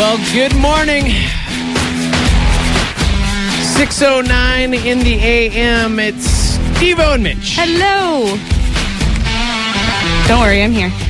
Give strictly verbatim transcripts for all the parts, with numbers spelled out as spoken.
Well, good morning. six oh nine in the A M. It's Steve-O and Mitch. Hello. Don't worry, I'm here.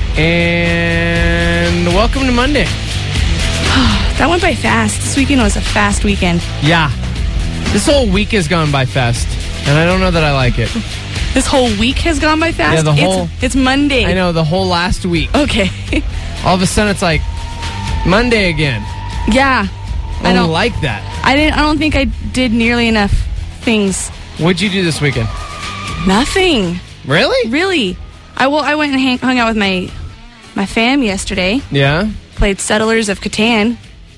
And welcome to Monday. That went by fast. This weekend was a fast weekend. Yeah. This whole week has gone by fast, and I don't know that I like it. This whole week has gone by fast? Yeah, the whole... It's, it's Monday. I know, the whole last week. Okay. All of a sudden, it's like Monday again. Yeah. I don't like that. I didn't. I don't think I did nearly enough things. What'd you do this weekend? Nothing. Really? Really. I well, I went and hang, hung out with my my fam yesterday. Yeah? Played Settlers of Catan.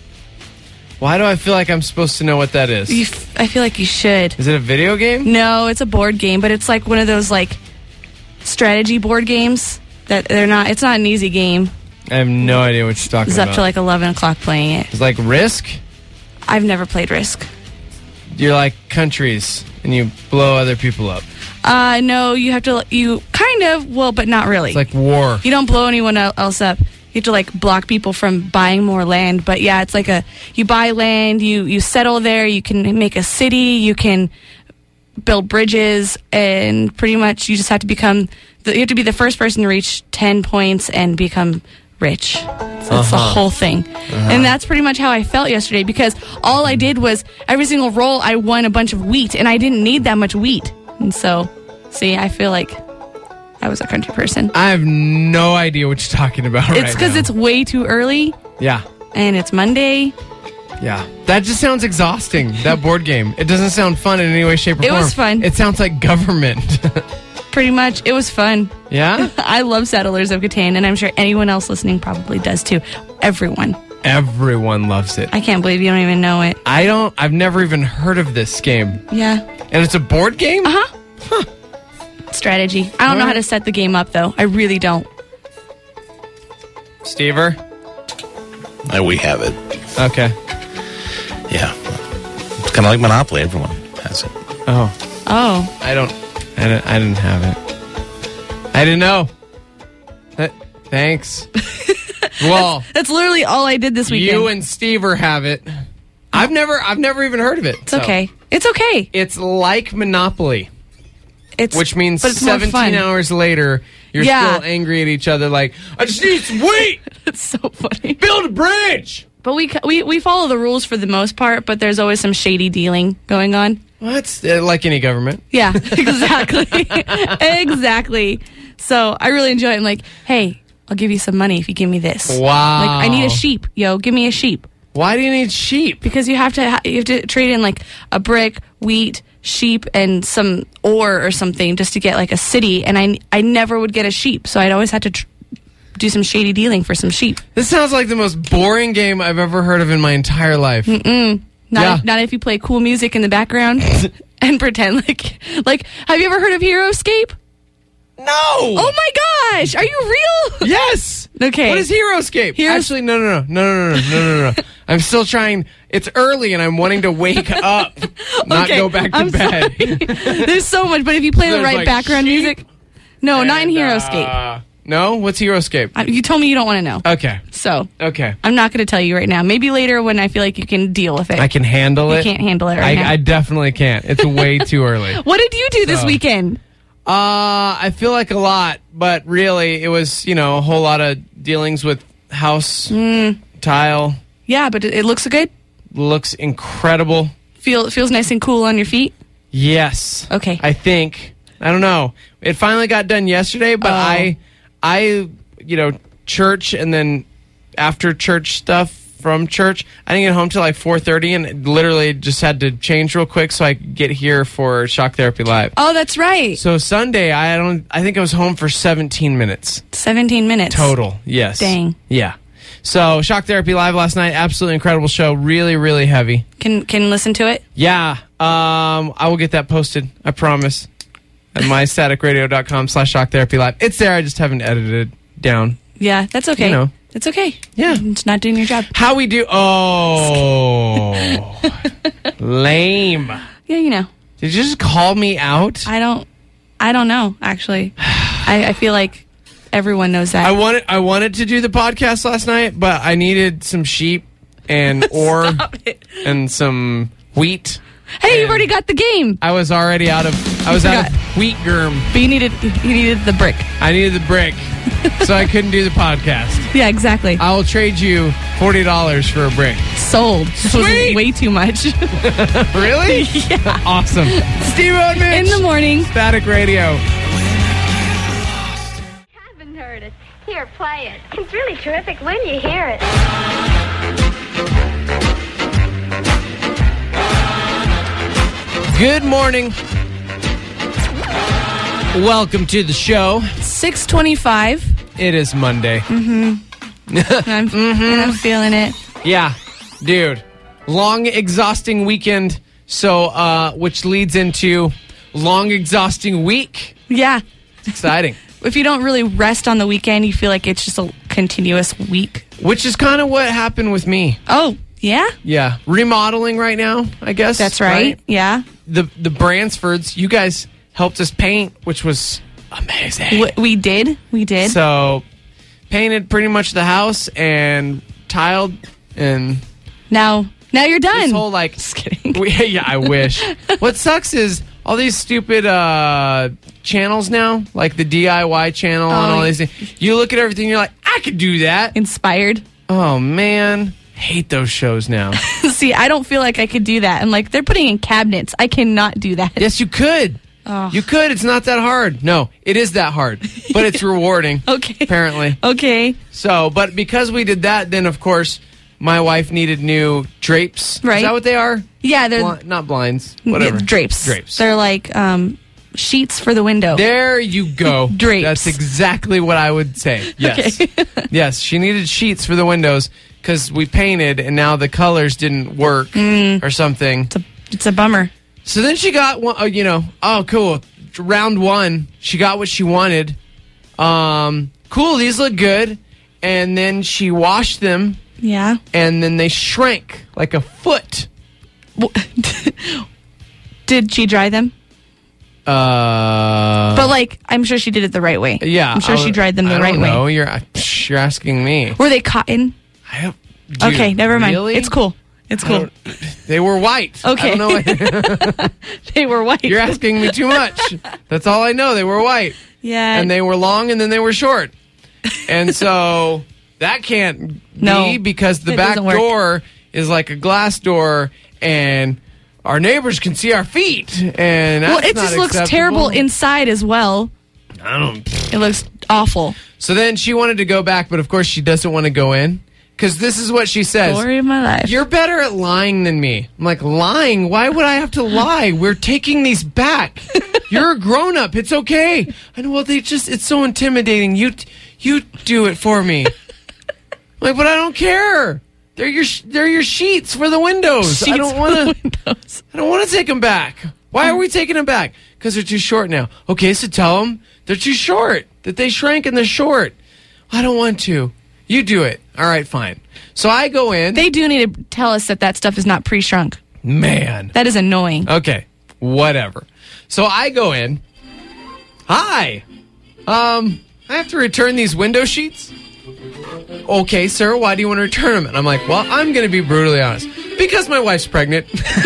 Why do I feel like I'm supposed to know what that is? You f- I feel like you should. Is it a video game? No, it's a board game, but it's like one of those like strategy board games that they're not. It's not an easy game. I have no idea what you're talking It's about. up to like eleven o'clock playing it. It's like Risk? I've never played Risk. You're like countries, and you blow other people up. Uh, no, you have to, you kind of, well, but not really. It's like war. You don't blow anyone else up. You have to like block people from buying more land. But yeah, it's like a, you buy land, you, you settle there, you can make a city, you can build bridges, and pretty much you just have to become, the, you have to be the first person to reach ten points and become rich. So that's Uh-huh. the whole thing. Uh-huh. And that's pretty much how I felt yesterday, because all I did was every single roll I won a bunch of wheat, and I didn't need that much wheat. And so, see, I feel like I was a country person. I have no idea what you're talking about right now. It's because it's way too early. Yeah. And it's Monday. Yeah. That just sounds exhausting, that board game. It doesn't sound fun in any way, shape, or It form. was fun. It sounds like government. Pretty much. It was fun. Yeah? I love Settlers of Catan, and I'm sure anyone else listening probably does too. Everyone. Everyone loves it. I can't believe you don't even know it. I don't, I've never even heard of this game. Yeah. And it's a board game? Uh-huh. Huh. Strategy. I don't know how to set the game up, though. I really don't. Stever? Uh, we have it. Okay. Yeah. It's kind of like Monopoly. Everyone has it. Oh. Oh. I don't, I didn't, I didn't have it. I didn't know. Th- thanks. Well, That's literally all I did this weekend. you and Stever have it. I've never, I've never even heard of it. It's okay. It's okay. It's like Monopoly, It's which means but it's more seventeen fun. hours later, you're Yeah. still angry at each other. Like, I just need some wheat. It's so funny. Build a bridge. But we we we follow the rules for the most part, but there's always some shady dealing going on. Well, that's uh, like any government. Yeah, exactly. Exactly. So I really enjoy it. I'm like, hey, I'll give you some money if you give me this. Wow. Like, I need a sheep. Yo, give me a sheep. Why do you need sheep? Because you have to ha- you have to trade in like a brick, wheat, sheep, and some ore or something just to get like a city. And I I never would get a sheep, so I'd always have to tr- do some shady dealing for some sheep. This sounds like the most boring game I've ever heard of in my entire life. Mm-mm. Not Yeah. if, not if you play cool music in the background and pretend like like. Have you ever heard of HeroScape? No. Oh my gosh, are you real? Yes. Okay. What is HeroScape? Heroes- Actually, no, no, no, no, no, no, no, no, no. I'm still trying. It's early, and I'm wanting to wake up, not Okay, go back to I'm bed. sorry. There's so much, but if you play the There's, right like, background sheep music, no, not in And, HeroScape. uh, no, what's HeroScape? Uh, You told me you don't want to know, Okay, so okay. I'm not going to tell you right now. Maybe later when I feel like you can deal with it. I can handle You it. can't handle it right I, now. I definitely can't. It's way too early. What did you do this So- weekend? Uh, I feel like a lot, but really, it was, you know, a whole lot of dealings with house, Mm. tile. Yeah, but it, it looks good. Looks incredible. Feel it feels nice and cool on your feet. Yes. Okay. I think. I don't know. It finally got done yesterday, but Oh. I, I, you know, church and then after church stuff from church, I didn't get home till like four thirty, and literally just had to change real quick so I could get here for Shock Therapy Live. Oh, that's right. So Sunday, I don't. I think I was home for seventeen minutes seventeen minutes total. Yes. Dang. Yeah. So Shock Therapy Live last night, absolutely incredible show. Really, really heavy. Can can listen to it? Yeah. Um, I will get that posted. I promise. At my static radio dot com slash shock therapy live. It's there. I just haven't edited it down. Yeah, that's okay. You know. It's okay. Yeah. It's not doing your job. How we do? Oh, lame. Yeah, you know. Did you just call me out? I don't. I don't know. Actually, I, I feel like everyone knows that. I wanted I wanted to do the podcast last night, but I needed some sheep, and ore Stop it. and some wheat. Hey, you've And already got the game. I was already out of I was out of wheat germ. But you needed you needed the brick. I needed the brick, so I couldn't do the podcast. Yeah, exactly. I will trade you forty dollars for a brick. Sold. This was Sweet. way too much. Really? Yeah. Awesome. Steve and Mitch. In the morning. Static Radio. Haven't heard it. Here, play it. It's really terrific when you hear it. Good morning. Welcome to the show. six twenty-five. It is Monday. Mm-hmm. I'm, Mm-hmm. and I'm feeling it. Yeah, dude. Long, exhausting weekend. So, uh, which leads into long, exhausting week. Yeah. It's exciting. If you don't really rest on the weekend, you feel like it's just a continuous week. Which is kind of what happened with me. Oh, yeah? Yeah, remodeling right now, I guess. That's right. Yeah. The the Bransfords, you guys helped us paint, which was amazing. W- we did. We did. So, painted pretty much the house and tiled and now, now you're done. this whole like. Just kidding. We, yeah, I wish. What sucks is all these stupid uh, channels now, like the D I Y channel and Oh, all these things. You look at everything, you're like, I could do that. Inspired. Oh man, hate those shows now. See, I don't feel like I could do that. I'm like, they're putting in cabinets. I cannot do that. Yes, you could. Oh. You could. It's not that hard. No, it is that hard, but it's rewarding. Okay. Apparently. Okay. So, but because we did that, then of course my wife needed new drapes. Right. Is that what they are? Yeah, they're Bli- not blinds. Whatever. yeah, drapes. Drapes. They're like um, sheets for the window. There you go. Drapes. That's exactly what I would say. Yes. Okay. Yes, she needed sheets for the windows because we painted and now the colors didn't work Mm. or something. It's a, it's a bummer. So then she got one, oh, you know, oh, cool. Round one, she got what she wanted. Um, cool, these look good. And then she washed them Yeah. and then they shrank like a foot. Did she dry them? Uh, But like, I'm sure she did it the right way. yeah. I'm sure I- she dried them the I right don't way. know. You're, psh, you're asking me. Were they cotton? I don't, dude, Okay, never mind. really? It's cool. It's I cool. don't- They were white. Okay. I don't know. They were white. You're asking me too much. That's all I know. They were white. Yeah. And they were long and then they were short. And so that can't No, be because the it back doesn't work. door is like a glass door and our neighbors can see our feet. And well, that's it not just looks acceptable. terrible inside as well. I don't. It looks awful. So then she wanted to go back, but of course she doesn't want to go in because this is what she says. Story of my life. You're better at lying than me. I'm like, lying? Why would I have to lie? We're taking these back. You're a grown up. It's okay. I know. Well, they just, it's so intimidating. You, you do it for me. I'm like, but I don't care. They're your, they're your sheets for the windows. I Sheets don't for want the to, windows. I don't want to take them back. Why are we taking them back? Because they're too short now. Okay, so tell them they're too short. That they shrank and they're short. I don't want to. You do it. All right, fine. So I go in. They do need to tell us that that stuff is not pre-shrunk. Man. That is annoying. Okay, whatever. So I go in. Hi. Um, I have to return these window sheets? Okay, sir, why do you want to return them? And I'm like, well, I'm going to be brutally honest. Because my wife's pregnant.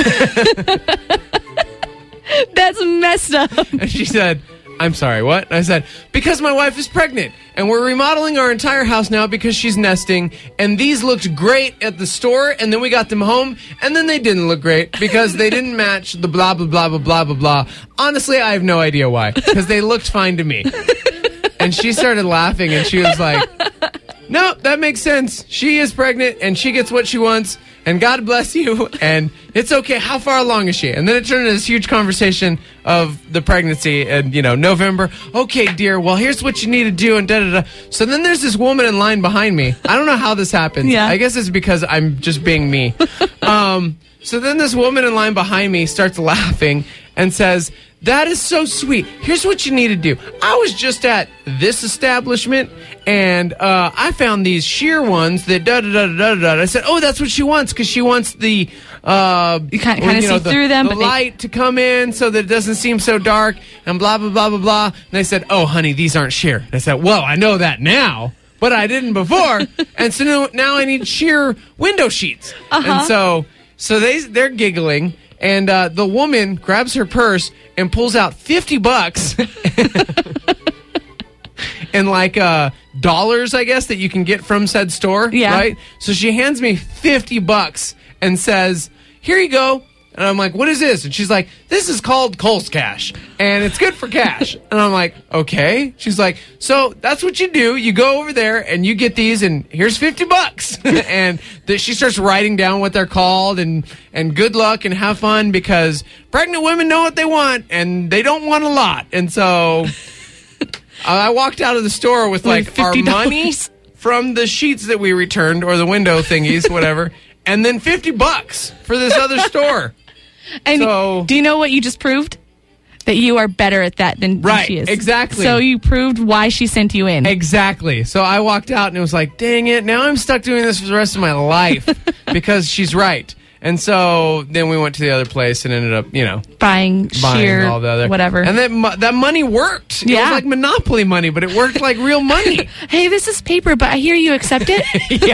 That's messed up. And she said, I'm sorry, what? And I said, because my wife is pregnant. And we're remodeling our entire house now because she's nesting. And these looked great at the store. And then we got them home. And then they didn't look great because they didn't match the blah, blah, blah, blah, blah, blah, blah. Honestly, I have no idea why. Because they looked fine to me. And she started laughing and she was like, no, that makes sense. She is pregnant and she gets what she wants. And God bless you. And it's okay. How far along is she? And then it turned into this huge conversation of the pregnancy and, you know, November. Okay, dear. Well, here's what you need to do. And da da da. So then there's this woman in line behind me. I don't know how this happens. Yeah. I guess it's because I'm just being me. Um, so then this woman in line behind me starts laughing and says, that is so sweet. Here's what you need to do. I was just at this establishment, and uh, I found these sheer ones that da da da da da da. I said, oh, that's what she wants, because she wants the uh, You can't well, kind of you know, see the, through them, the but they, light to come in so that it doesn't seem so dark, and blah blah blah blah blah. And they said, oh, honey, these aren't sheer. And I said, well, I know that now. but I didn't before. And so now, now I need sheer window sheets. Uh-huh. And so so they they're giggling, and uh, the woman grabs her purse and pulls out fifty bucks. And like uh, dollars, I guess, that you can get from said store. Yeah. Right? So she hands me fifty bucks and says, "Here you go." And I'm like, "What is this?" And she's like, "This is called Kohl's Cash, and it's good for cash." And I'm like, "Okay." She's like, "So that's what you do. You go over there and you get these, and here's fifty bucks." And th- she starts writing down what they're called, and and good luck and have fun, because pregnant women know what they want, and they don't want a lot. And so I walked out of the store with like our fifty dollars money from the sheets that we returned, or the window thingies, whatever, and then fifty bucks for this other store. And So- do you know what you just proved? That you are better at that than, than Right, she is. exactly. So you proved why she sent you in. Exactly. So I walked out and it was like, dang it, now I'm stuck doing this for the rest of my life because she's right. And so then we went to the other place and ended up, you know, buying, buying sheer, all the other whatever. And that mo- that money worked. It Yeah. was like Monopoly money, but it worked like real money. Hey, this is paper, but I hear you accept it.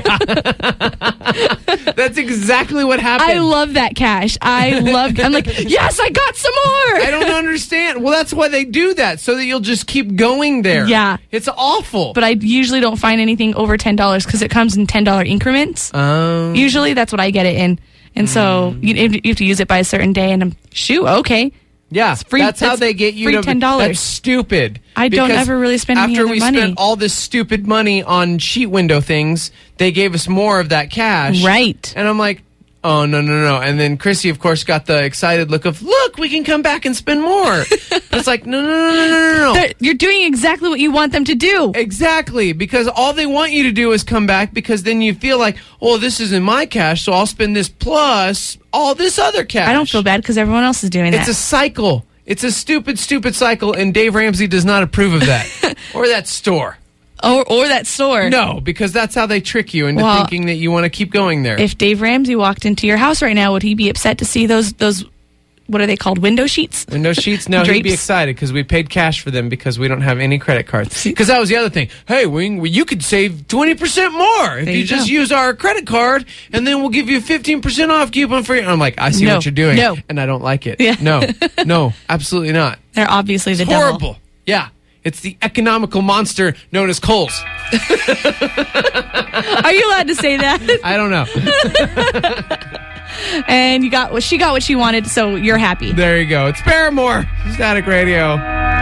That's exactly what happened. I love that cash. I love. I'm like, yes, I got some more. I don't understand. Well, that's why they do that, so that you'll just keep going there. Yeah. It's awful. But I usually don't find anything over ten dollars because it comes in ten dollar increments. um, Usually, that's what I get it in, and so you, you have to use it by a certain day. And I'm shoot, okay. yeah, free- that's how that's they get you free to ten dollars. That's stupid. I don't Because ever really spend any after other we money. spent all this stupid money on sheet window things, they gave us more of that cash. Right. And I'm like, oh, no, no, no. And then Chrissy, of course, got the excited look of, look, we can come back and spend more. But it's like, no, no, no, no, no, no, no. They're- You're doing exactly what you want them to do. Exactly, because all they want you to do is come back, because then you feel like, oh, this isn't my cash, so I'll spend this plus all this other cash. I don't feel bad because everyone else is doing It's that. a cycle. It's a stupid, stupid cycle, and Dave Ramsey does not approve of that. Or that store. or or that store. No, because that's how they trick you into Well, thinking that you want to keep going there. If Dave Ramsey walked into your house right now, would he be upset to see those those what are they called, window sheets? Window sheets? No, he'd be Drapes? excited because we paid cash for them because we don't have any credit cards. Because that was the other thing. Hey, we, we, you could save twenty percent more if There you, you just go. use our credit card, and then we'll give you a fifteen percent off coupon for you. And I'm like, I see No. what you're doing, No. and I don't like it. Yeah. No, no, absolutely not. They're obviously the It's devil. horrible. Yeah. It's the economical monster known as Kohl's. Are you allowed to say that? I don't know. And you got what she got what she wanted, so you're happy. There you go. It's Paramore. Static Radio.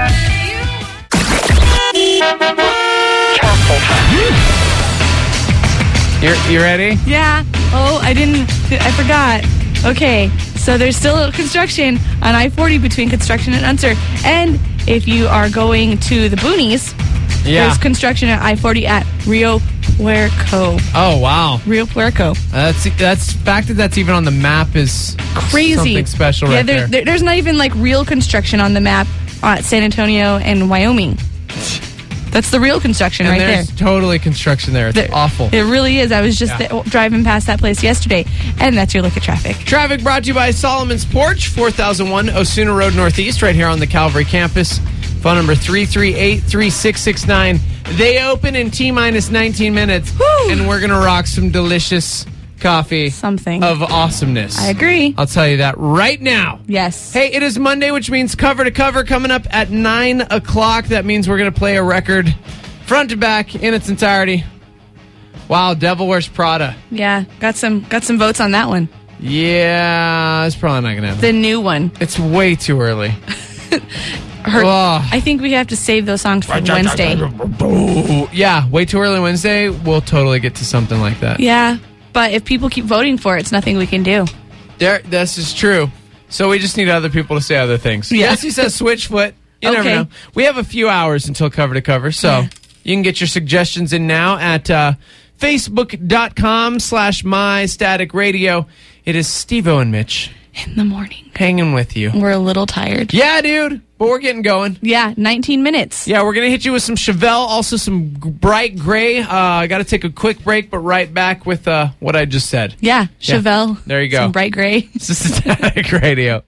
You're, you ready? Yeah. Oh, I didn't. I forgot. Okay. So there's still construction on I forty between Construction and Unser. And if you are going to the boonies, Yeah. there's construction at I forty at Rio Puerco. Oh, wow. Rio Puerco. That's that's fact that that's even on the map is Crazy. something special yeah, right there, there. there- there's not even like real construction on the map at San Antonio and Wyoming. That's the real construction and right there. there's totally construction there. It's There- awful. It really is. I was just Yeah. th- driving past that place yesterday, and that's your look at traffic. Traffic brought to you by Solomon's Porch, four thousand one Osuna Road Northeast, right here on the Calvary campus. Phone number three three eight, three six six nine. They open in T minus nineteen minutes, Whew. and we're going to rock some delicious coffee Something. of awesomeness. I agree. I'll tell you that right now. Yes. Hey, it is Monday, which means cover to cover coming up at nine o'clock. That means we're going to play a record front to back in its entirety. Wow, Devil Wears Prada. Yeah, got some got some votes on that one. Yeah, it's probably not going to happen. The new one. It's way too early. Her, Ugh. I think we have to save those songs for Wednesday. Yeah, way too early Wednesday. We'll totally get to something like that. Yeah, but if people keep voting for it, it's nothing we can do. There, this is true. So we just need other people to say other things. Yeah. Yes, he says Switchfoot. You never Okay. know. We have a few hours until cover to cover, so Yeah. you can get your suggestions in now at uh, facebook.com slash my static radio. It is Steve-O and Mitch In the morning. hanging with you. We're a little tired. Yeah, dude, but we're getting going. Yeah, nineteen minutes. Yeah, we're going to hit you with some Chevelle, also some g- bright gray. Uh, I got to take a quick break, but right back with uh, what I just said. Yeah, Chevelle. There you go. Some bright gray. This is Static Radio.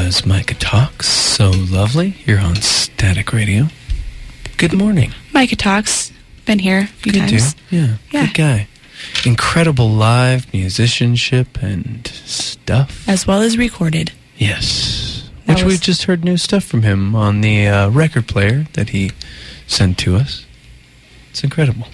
was Micah Talks. So lovely. You're on Static Radio. Good morning. Micah Talks. Been here a few Good times. dude. Yeah, Yeah. good guy. Incredible live musicianship and stuff. As well as recorded. Yes. That Which was- we've just heard new stuff from him on the uh, record player that he sent to us. It's incredible.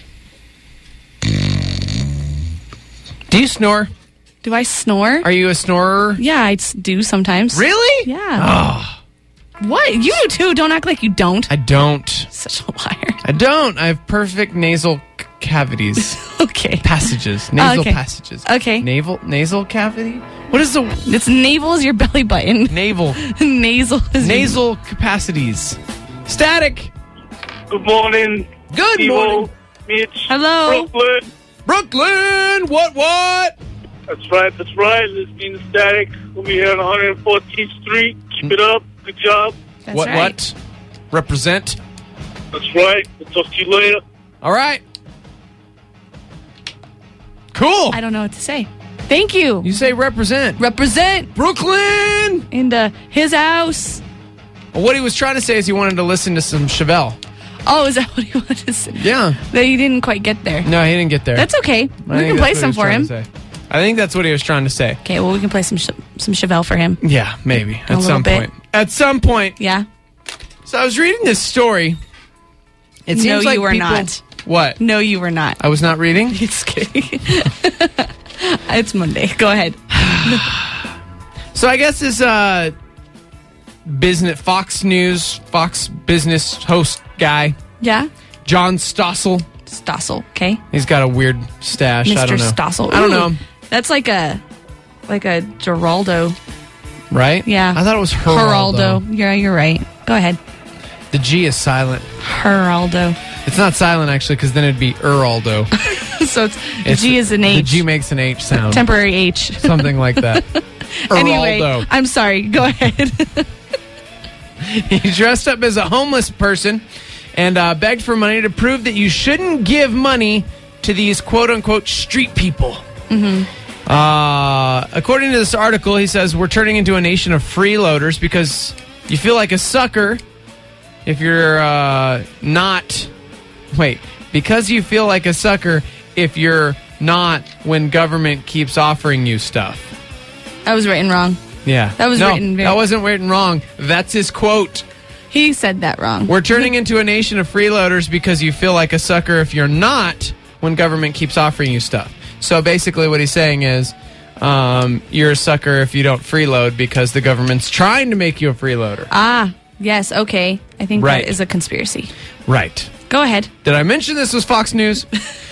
Do you snore? Do I snore? Are you a snorer? Yeah, I s- do sometimes. Really? Yeah. Oh, What? You do too. Don't act like you don't. I don't. Such a liar. I don't. I have perfect nasal c- cavities. Okay. Passages. Nasal okay. passages. Okay. Naval nasal cavity? What is the It's navel is your belly button. naval Nasal is your- nasal capacities? Static. Good morning. Good Evo, morning. Mitch. Hello. Brooklyn. Brooklyn. What what? That's right. That's right. It's being Static. We'll be here on one hundred fourteenth Street. Keep it up. Good job. That's what right. what? Represent. That's right. We'll talk to you later. All right. Cool. I don't know what to say. Thank you. You say represent. Represent Brooklyn. in the, his house. Well, what he was trying to say is he wanted to listen to some Chevelle. Oh, is that what he wanted to say? Yeah. That he didn't quite get there. No, he didn't get there. That's okay. I We think can that's play what some he was for trying him. to say. I think that's what he was trying to say. Okay, well, we can play some sh- some Chevelle for him. Yeah, maybe. A At some little bit. point. At some point. Yeah. So I was reading this story. It No, seems like you were people- not. What? No, you were not. I was not reading? Just kidding. It's Monday. Go ahead. So I guess this uh, business, Fox News, Fox business host guy, Yeah. John Stossel. Stossel. Okay. He's got a weird stash. I Mister don't know. Stossel. I don't Ooh, know. That's like a like a Geraldo. Right? Yeah. I thought it was Geraldo. Geraldo. Yeah, you're right. Go ahead. The G is silent. Geraldo. It's not silent, actually, because then it'd be Eraldo. So it's, It's- G is an H. The G makes an H sound. Temporary H. Something like that. Anyway, Eraldo. I'm sorry. Go ahead. He dressed up as a homeless person and uh, begged for money to prove that you shouldn't give money to these quote-unquote street people. Mm-hmm. Uh, according to this article, he says, we're turning into a nation of freeloaders because you feel like a sucker if you're uh, not... Wait. Because you feel like a sucker if you're not when government keeps offering you stuff. That was written wrong. Yeah. That was no, written very- that wasn't written wrong. That's his quote. He said that wrong. We're turning into a nation of freeloaders because you feel like a sucker if you're not when government keeps offering you stuff. So basically what he's saying is um, you're a sucker if you don't freeload because the government's trying to make you a freeloader. Ah, yes. Okay. I think Right. that is a conspiracy. Right. Go ahead. Did I mention this was Fox News?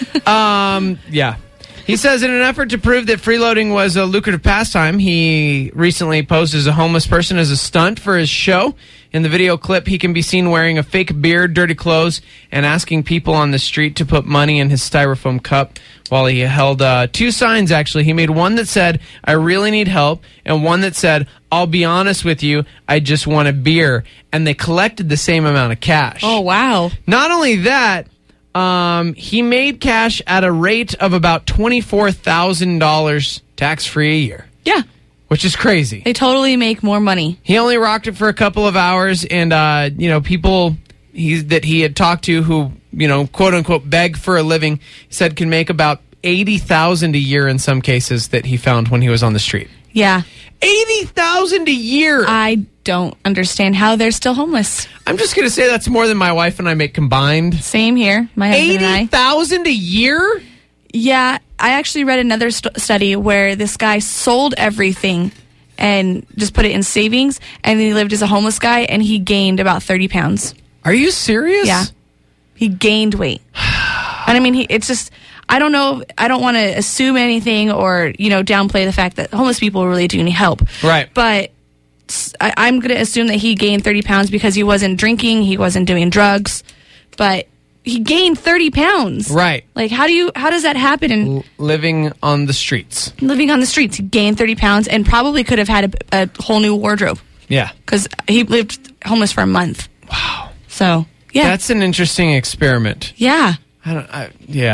um, yeah. He says in an effort to prove that freeloading was a lucrative pastime, he recently posed as a homeless person as a stunt for his show. In the video clip, he can be seen wearing a fake beard, dirty clothes, and asking people on the street to put money in his styrofoam cup while he held uh, two signs, actually. He made one that said, I really need help, and one that said, I'll be honest with you, I just want a beer. And they collected the same amount of cash. Oh, wow. Not only that, um, he made cash at a rate of about twenty-four thousand dollars tax-free a year, Yeah. which is crazy. They totally make more money. He only rocked it for a couple of hours, and, uh, you know, people he, that he had talked to who, you know, quote-unquote, beg for a living, he said can make about eighty thousand dollars a year in some cases that he found when he was on the street. Yeah. eighty thousand dollars a year! I don't understand how they're still homeless. I'm just going to say that's more than my wife and I make combined. Same here. My husband and I. eighty thousand dollars a year? Yeah, I actually read another st- study where this guy sold everything and just put it in savings, and then he lived as a homeless guy, and he gained about thirty pounds. Are you serious? Yeah. He gained weight. And I mean, he, it's just, I don't know, I don't want to assume anything or, you know, downplay the fact that homeless people really do need help. Right. But s- I, I'm going to assume that he gained thirty pounds because he wasn't drinking, he wasn't doing drugs, but he gained thirty pounds. Right. Like, how do you, how does that happen? And L- living on the streets. living on the streets, he gained thirty pounds and probably could have had a, a whole new wardrobe Yeah. because he lived homeless for a month. Wow. So, yeah. That's an interesting experiment. yeah. I don't. I, yeah.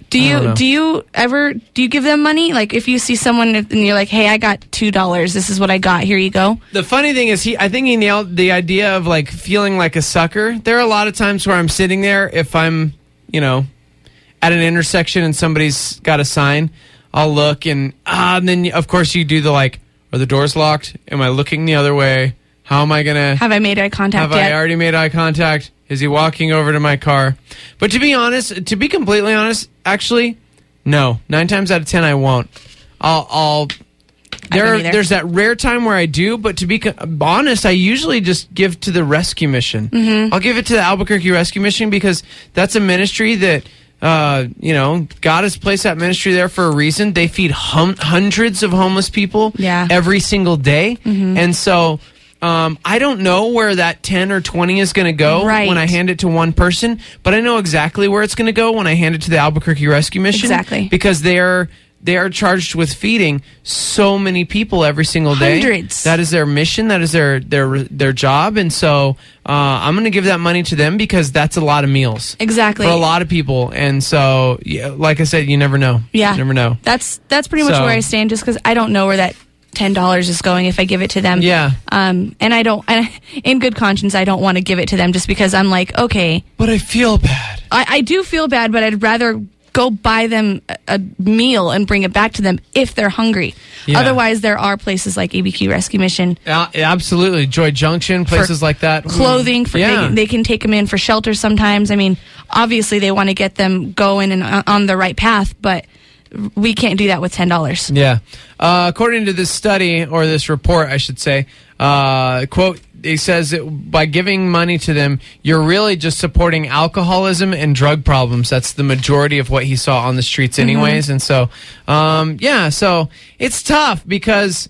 Do I don't know. you do you ever do you give them money? Like if you see someone and you're like, "Hey, I got two dollars. This is what I got. Here you go." The funny thing is, he I think he nailed the idea of like feeling like a sucker. There are a lot of times where I'm sitting there, if I'm, you know, at an intersection and somebody's got a sign, I'll look and ah, and then of course you do the like, are the doors locked? Am I looking the other way? How am I gonna? Have I made eye contact Have yet? I already made eye contact? Is he walking over to my car? But to be honest, to be completely honest, actually, no. Nine times out of ten, I won't. I'll. I'll there, don't either. there's that rare time where I do, but to be co- honest, I usually just give to the rescue mission. Mm-hmm. I'll give it to the Albuquerque Rescue Mission because that's a ministry that, uh, you know, God has placed that ministry there for a reason. They feed hum- hundreds of homeless people Yeah. every single day, and so. Um, I don't know where that ten or twenty is going to go Right. when I hand it to one person, but I know exactly where it's going to go when I hand it to the Albuquerque Rescue Mission. Exactly. Because they are they are charged with feeding so many people every single day. Hundreds. That is their mission. That is their their their job. And so uh, I'm going to give that money to them because that's a lot of meals Exactly. for a lot of people. And so, yeah, like I said, you never know. Yeah. You never know. That's that's pretty much So- where I stand. Just because I don't know where that ten dollars is going if I give it to them. Yeah. Um, and I don't. And in good conscience, I don't want to give it to them just because I'm like, okay, But I feel bad. I, I do feel bad, but I'd rather go buy them a, a meal and bring it back to them if they're hungry. Yeah. Otherwise, there are places like A B Q Rescue Mission, Uh, absolutely. Joy Junction, places like that. clothing for Yeah. they, they can take them in for shelter sometimes. I mean, obviously they want to get them going and on, on the right path, but we can't do that with ten dollars. Yeah. Uh, according to this study, or this report, I should say, uh, quote, it says that by giving money to them, you're really just supporting alcoholism and drug problems. That's the majority of what he saw on the streets anyways. And so, um, yeah, so it's tough because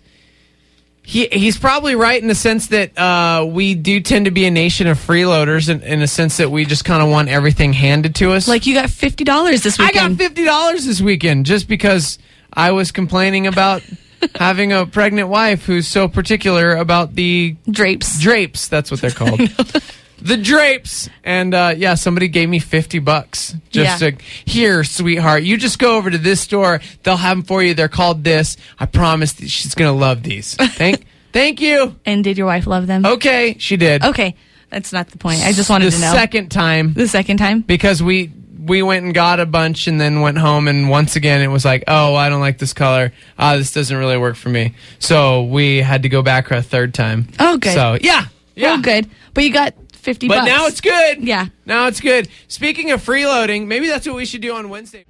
he he's probably right in the sense that uh, we do tend to be a nation of freeloaders in, in a sense that we just kind of want everything handed to us. Like you got fifty dollars this I weekend. got fifty dollars this weekend just because I was complaining about having a pregnant wife who's so particular about the drapes. drapes. That's what they're called. The drapes. And uh, yeah, somebody gave me fifty bucks. Just Yeah. to, here, sweetheart, you just go over to this store. They'll have them for you. They're called this. I promise that she's going to love these. Thank, thank you. And did your wife love them? Okay, she did. Okay, that's not the point. I just wanted the to know. second time. The second time? Because we we went and got a bunch and then went home, and once again it was like, oh, I don't like this color. Ah, this doesn't really work for me. So we had to go back a third time. Oh, good. So yeah, yeah, Oh, good. But you got fifty But bucks. now it's good. Yeah. Now it's good. Speaking of freeloading, maybe that's what we should do on Wednesday.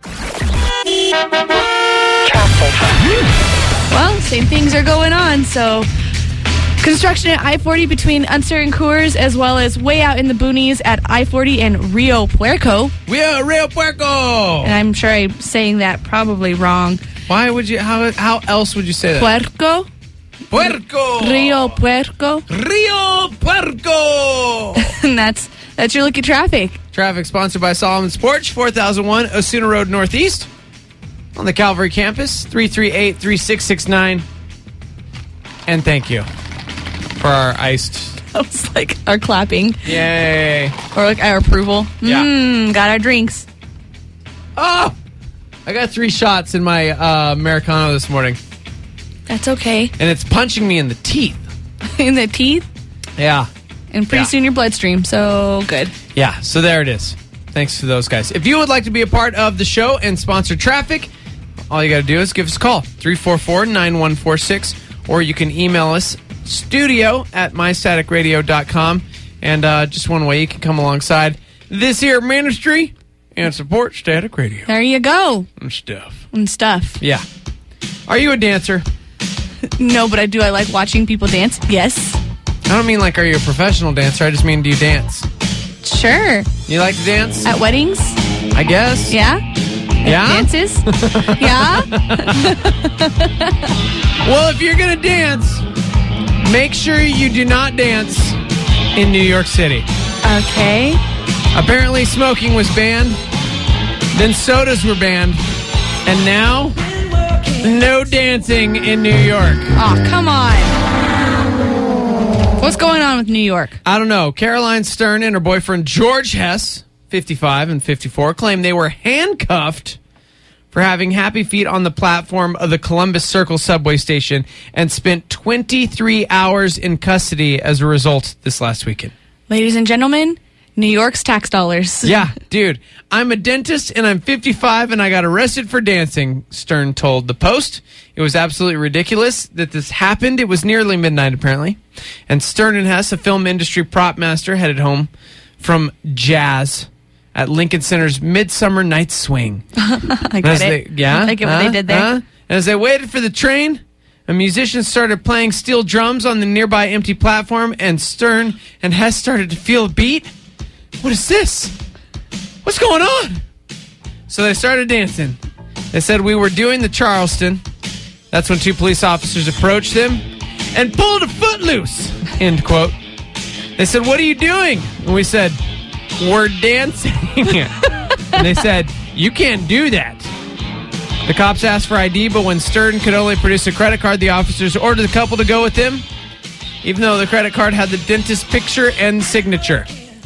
Well, same things are going on, so construction at I forty between Unser and Coors, as well as way out in the boonies at I forty and Rio Puerco. We are Rio Puerco. And I'm sure I'm saying that probably wrong. Why would you? How how else would you say that? Puerco? Puerco. Rio Puerco? Rio Puerco. And that's that's your look at traffic. Traffic sponsored by Solomon's Porch, four thousand one Osuna Road Northeast. On the Calvary campus, three three eight, three six six nine. And thank you for our iced. I was like, our clapping. Yay. Or like our approval. Yeah. Mmm, got our drinks. Oh! I got three shots in my uh, Americano this morning. That's okay. And it's punching me in the teeth. In the teeth. Yeah. And pretty Yeah. soon your bloodstream. So good. Yeah, so there it is. Thanks to those guys. If you would like to be a part of the show and sponsor traffic, all you got to do is give us a call, three four four, nine one four six, or you can email us, studio at my static radio dot com. And uh, just one way you can come alongside this here ministry and support Static Radio There you go. and stuff. And stuff. Yeah. Are you a dancer? No, but I do. I like watching people dance. Yes. I don't mean like, are you a professional dancer? I just mean, do you dance? Sure. You like to dance? At weddings? I guess. Yeah. Yeah? Dances? Yeah. Well, if you're going to dance, make sure you do not dance in New York City. Okay. Apparently, smoking was banned. Then sodas were banned. And now, no dancing in New York. Oh, come on. What's going on with New York? I don't know. Caroline Stern and her boyfriend George Hess, fifty-five and fifty-four, claimed they were handcuffed for having Happy Feet on the platform of the Columbus Circle subway station and spent twenty-three hours in custody as a result this last weekend. Ladies and gentlemen, New York's tax dollars. Yeah, dude, I'm a dentist and I'm fifty-five and I got arrested for dancing, Stern told the Post. It was absolutely ridiculous that this happened. It was nearly midnight, apparently. And Stern and Hess, a film industry prop master, headed home from Jazz at Lincoln Center's Midsummer Night's Swing. I get They, it. yeah? I get what huh? they did there. Huh? And as they waited for the train, a musician started playing steel drums on the nearby empty platform, and Stern and Hess started to feel a beat. What is this? What's going on? So they started dancing. They said, we were doing the Charleston. That's when two police officers approached them and pulled a footloose, end quote. They said, what are you doing? And we said, we're dancing. And they said, you can't do that. The cops asked for I D, but when Stern could only produce a credit card, the officers ordered the couple to go with them, even though the credit card had the dentist picture and signature.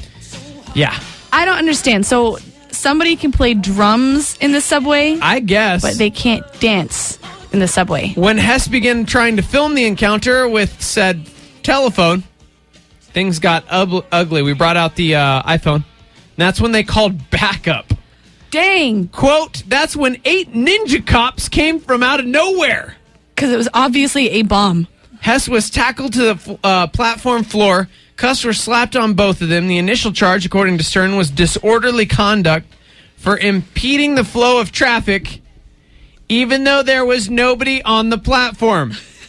Yeah. I don't understand. So somebody can play drums in the subway, I guess. but they can't dance in the subway. When Hess began trying to film the encounter with said telephone, things got ub- ugly. We brought out the uh, iPhone. And that's when they called backup. Dang. Quote, that's when eight ninja cops came from out of nowhere. Because it was obviously a bomb. Hess was tackled to the uh, platform floor. Cuffs were slapped on both of them. The initial charge, according to Stern, was disorderly conduct for impeding the flow of traffic, even though there was nobody on the platform.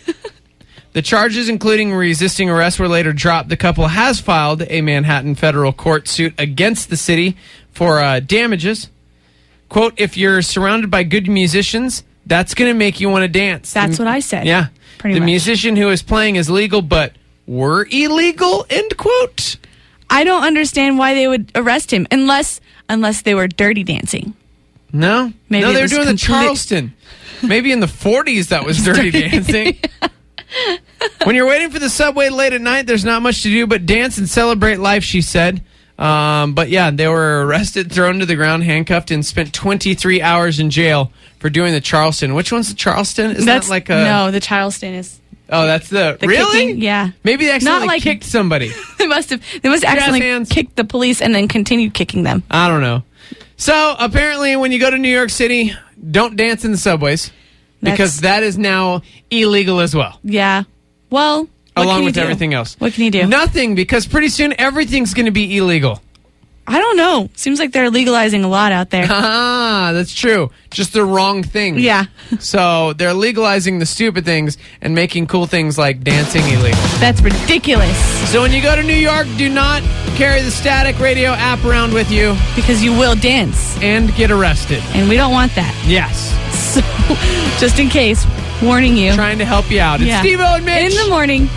The charges, including resisting arrest, were later dropped. The couple has filed a Manhattan federal court suit against the city for uh, damages. Quote, if you're surrounded by good musicians, that's going to make you want to dance. That's the, what I said. Yeah. Pretty the much. musician who is playing is legal, but were illegal, end quote. I don't understand why they would arrest him unless unless they were dirty dancing. No. Maybe no, it they were was doing the complete- Charleston. Maybe in the forties that was dirty dancing. When you're waiting for the subway late at night, there's not much to do but dance and celebrate life, she said. Um, but yeah, they were arrested, thrown to the ground, handcuffed, and spent twenty-three hours in jail for doing the Charleston. Which one's the Charleston? Isn't That's that like a... no, the Charleston is Oh, that's the... the really? kicking. Yeah. Maybe they accidentally Not like- kicked somebody. They must have they must have accidentally hands. kicked the police and then continued kicking them. I don't know. So, apparently, when you go to New York City, don't dance in the subways. Because That's- that is now illegal as well. Yeah. Well, what Along can you with do? everything else. What can you do? Nothing, because pretty soon everything's going to be illegal. I don't know. Seems like they're legalizing a lot out there. Ah, that's true. Just the wrong things. Yeah. So they're legalizing the stupid things and making cool things like dancing illegal. That's ridiculous. So when you go to New York, do not carry the Static Radio app around with you Because you will dance. and get arrested. And we don't want that. Yes. So, just in case, warning you. Trying to help you out. It's Yeah. Steve-O and Mitch. In the morning.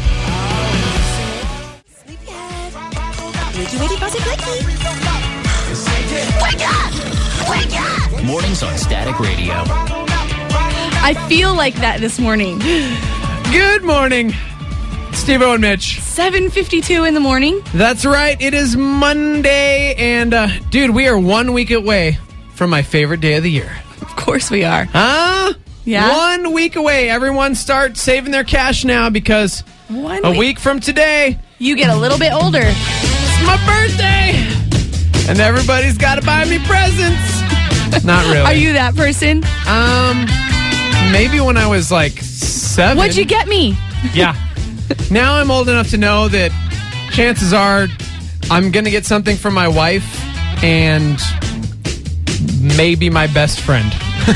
Wakey, wakey, fuzzy, wakey. Wake up! Wake up! Mornings on Static Radio. I feel like that this morning. Good morning. Steve-O and Mitch. seven fifty-two in the morning. That's right. It is Monday. And, uh, dude, we are one week away from my favorite day of the year. Of course we are. Huh? Yeah. One week away. Everyone start saving their cash now because One a week. week from today, You get a little bit older. it's my birthday. And everybody's got to buy me presents. Not really. Are you that person? Um, maybe when I was like seven. What'd you get me? Yeah. Now I'm old enough to know that chances are I'm going to get something from my wife and maybe my best friend.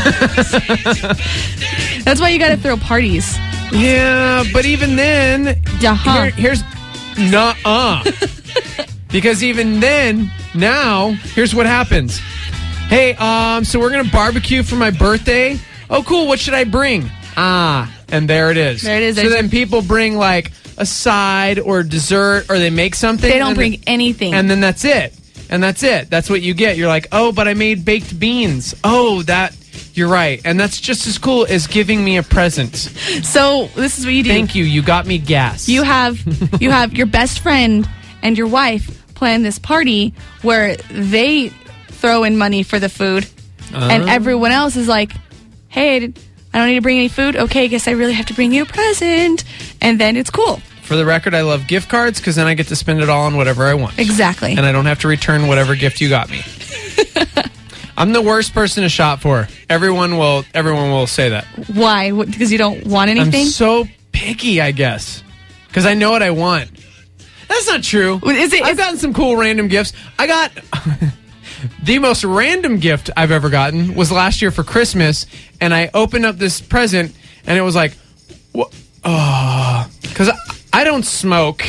That's why you got to throw parties. Yeah, but even then, Uh-huh. here, here's nuh-uh. Because even then, now, here's what happens. Hey, um, so we're going to barbecue for my birthday. Oh, cool. What should I bring? Ah, and there it is. There it is. So There's then people bring like a side or dessert or they make something. They don't and bring then- anything. And then that's it. And that's it. That's what you get. You're like, oh, but I made baked beans. Oh, that, you're right. And that's just as cool as giving me a present. So this is what you do. Thank you. You got me gas. You have you have your best friend and your wife plan this party where they throw in money for the food and everyone else is like, hey, did- I don't need to bring any food. Okay, I guess I really have to bring you a present. And then it's cool. For the record, I love gift cards because then I get to spend it all on whatever I want. Exactly. And I don't have to return whatever gift you got me. I'm the worst person to shop for. Everyone will everyone will say that. Why? What, because you don't want anything? I'm so picky, I guess. Because I know what I want. That's not true. Is it- I've is- gotten some cool random gifts. I got... The most random gift I've ever gotten was last year for Christmas, and I opened up this present, and it was like, what? Oh, because I, I don't smoke.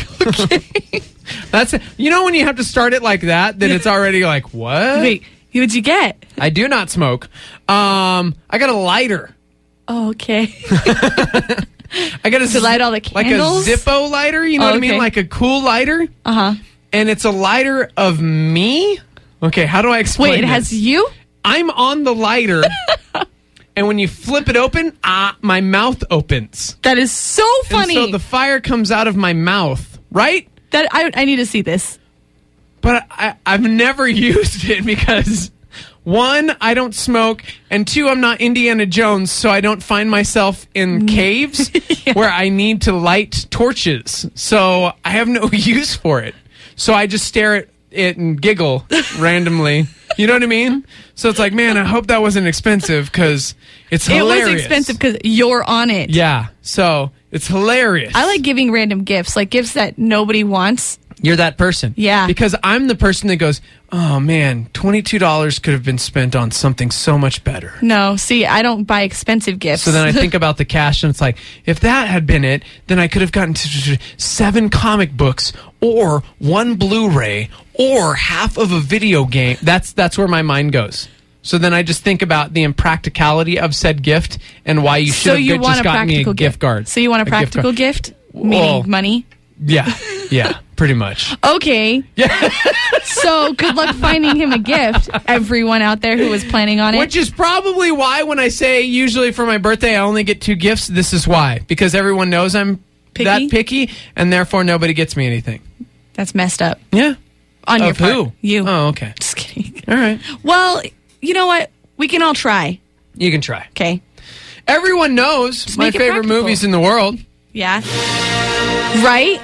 That's it. You know when you have to start it like that, then it's already like, what? Wait, what'd you get? I do not smoke. Um, I got a lighter. Oh, okay. I got a To light all the candles? like a Zippo lighter. You know Oh, what I mean? okay. Like a cool lighter, Uh-huh. and it's a lighter of me. Okay, how do I explain? Wait, it this? has you? I'm on the lighter, and when you flip it open, ah, my mouth opens. That is so funny. And so the fire comes out of my mouth, right? that I, I need to see this. But I, I've never used it because, one, I don't smoke, and two, I'm not Indiana Jones, so I don't find myself in caves where I need to light torches. So I have no use for it. So I just stare at it and giggle randomly. You know what I mean? So it's like, man, I hope that wasn't expensive because it's hilarious. It was expensive because you're on it. Yeah, so it's hilarious. I like giving random gifts, like gifts that nobody wants. You're that person. Yeah. Because I'm the person that goes, oh man, twenty-two dollars could have been spent on something so much better. No, see, I don't buy expensive gifts. So then I think about the cash and it's like, if that had been it, then I could have gotten to seven comic books or one Blu-ray or half of a video game. That's that's where my mind goes. So then I just think about the impracticality of said gift and why you should so have you good- want just a gotten me a practical gift card. So you want a gift practical card. gift? Meaning Well- money? Yeah, yeah, pretty much. Okay. Yeah. So good luck finding him a gift, everyone out there who was planning on it. Which is probably why when I say usually for my birthday I only get two gifts, this is why. Because everyone knows I'm Picky? that picky, and therefore nobody gets me anything. That's messed up. Yeah. On your Of part. who? You. Oh, okay. Just kidding. All right. Well, you know what? We can all try. You can try. Okay. Everyone knows my make it favorite practical. movies in the world. Yeah. Right?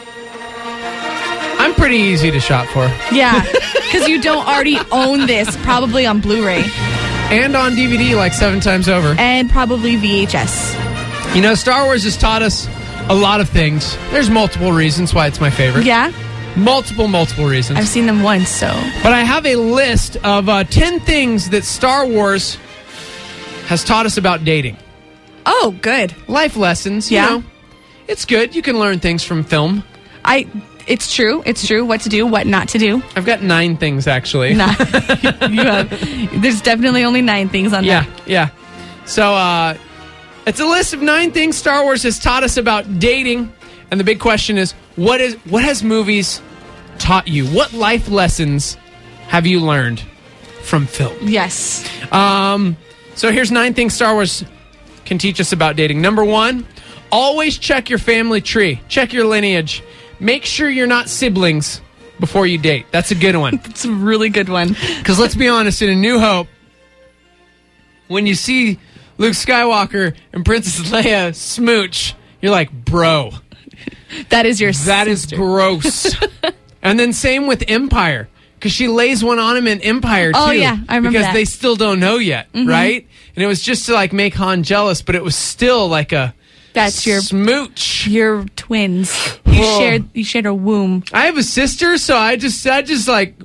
I'm pretty easy to shop for. Yeah. Because you don't already own this, probably on Blu-ray And on D V D like seven times over. and probably V H S. You know, Star Wars has taught us a lot of things. There's multiple reasons why it's my favorite. Yeah. Multiple, multiple reasons. I've seen them once, so. But I have a list of uh, ten things that Star Wars has taught us about dating. Oh, good. Life lessons, you Yeah. know. It's good. You can learn things from film. I. It's true. It's true. What to do, what not to do. I've got nine things, actually. Nah. you have. There's definitely only nine things on Yeah, that. yeah. So, uh, it's a list of nine things Star Wars has taught us about dating. And the big question is, what is what has movies taught you? What life lessons have you learned from film? Yes. Um, so here's nine things Star Wars can teach us about dating. Number one, always check your family tree. Check your lineage. Make sure you're not siblings before you date. That's a good one. It's a really good one. Because let's be honest, in A New Hope, when you see Luke Skywalker and Princess Leia smooch, you're like, bro, That is your that is sister. gross. And then same with Empire. Because she lays one on him in Empire, too. Oh, yeah, I remember Because that. they still don't know yet, right? And it was just to, like, make Han jealous, but it was still, like, a That's your smooch. your twins. You Oh. shared you shared a womb. I have a sister, so I just, I just, like,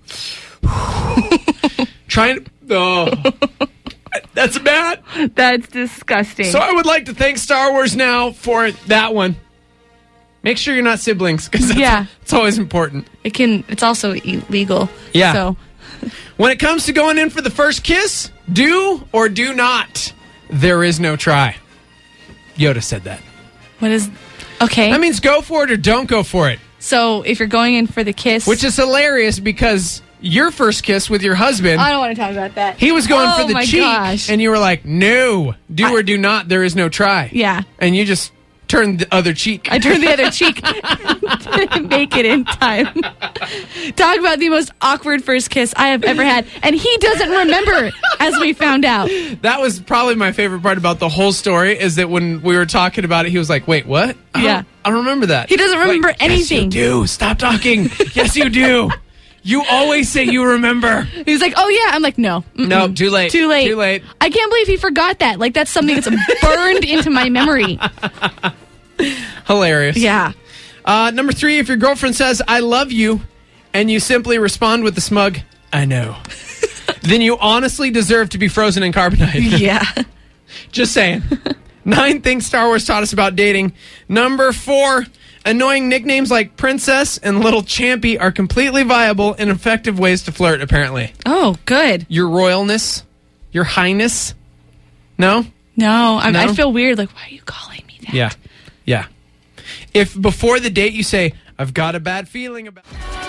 trying to, oh, that's bad. That's disgusting. So I would like to thank Star Wars now for that one. Make sure you're not siblings, because that's, Yeah. it's always important. it can. It's also illegal. Yeah. So When it comes to going in for the first kiss, do or do not. There is no try. Yoda said that. what is? Okay. That means go for it or don't go for it. so if you're going in for the kiss, Which is hilarious because your first kiss with your husband, I don't want to talk about that. he was going oh for the my cheek, gosh. and you were like, no, do I- or do not. There is no try. Yeah. And you just turn the other cheek. I turned the other cheek to make it in time. Talk about the most awkward first kiss I have ever had. And he doesn't remember, as we found out. That was probably my favorite part about the whole story, is that when we were talking about it, he was like, wait, what? I Yeah. don't, I don't remember that. He doesn't remember Like, anything. Yes, you do. Stop talking. Yes, you do. You always say you remember. He was like, oh, yeah. I'm like, no. Mm-mm. No, too late. Too late. Too late. I can't believe he forgot that. Like, that's something that's burned into my memory. Hilarious. Yeah. Uh, number three, if your girlfriend says, I love you, and you simply respond with the smug, I know, then you honestly deserve to be frozen in carbonite. Yeah. Just saying. Nine things Star Wars taught us about dating. Number four, annoying nicknames like Princess and Little Champy are completely viable and effective ways to flirt, apparently. Oh, good. Your royalness, your highness. No? No, I, No? I feel weird. Like, why are you calling me that? Yeah. Yeah. If before the date you say, I've got a bad feeling about...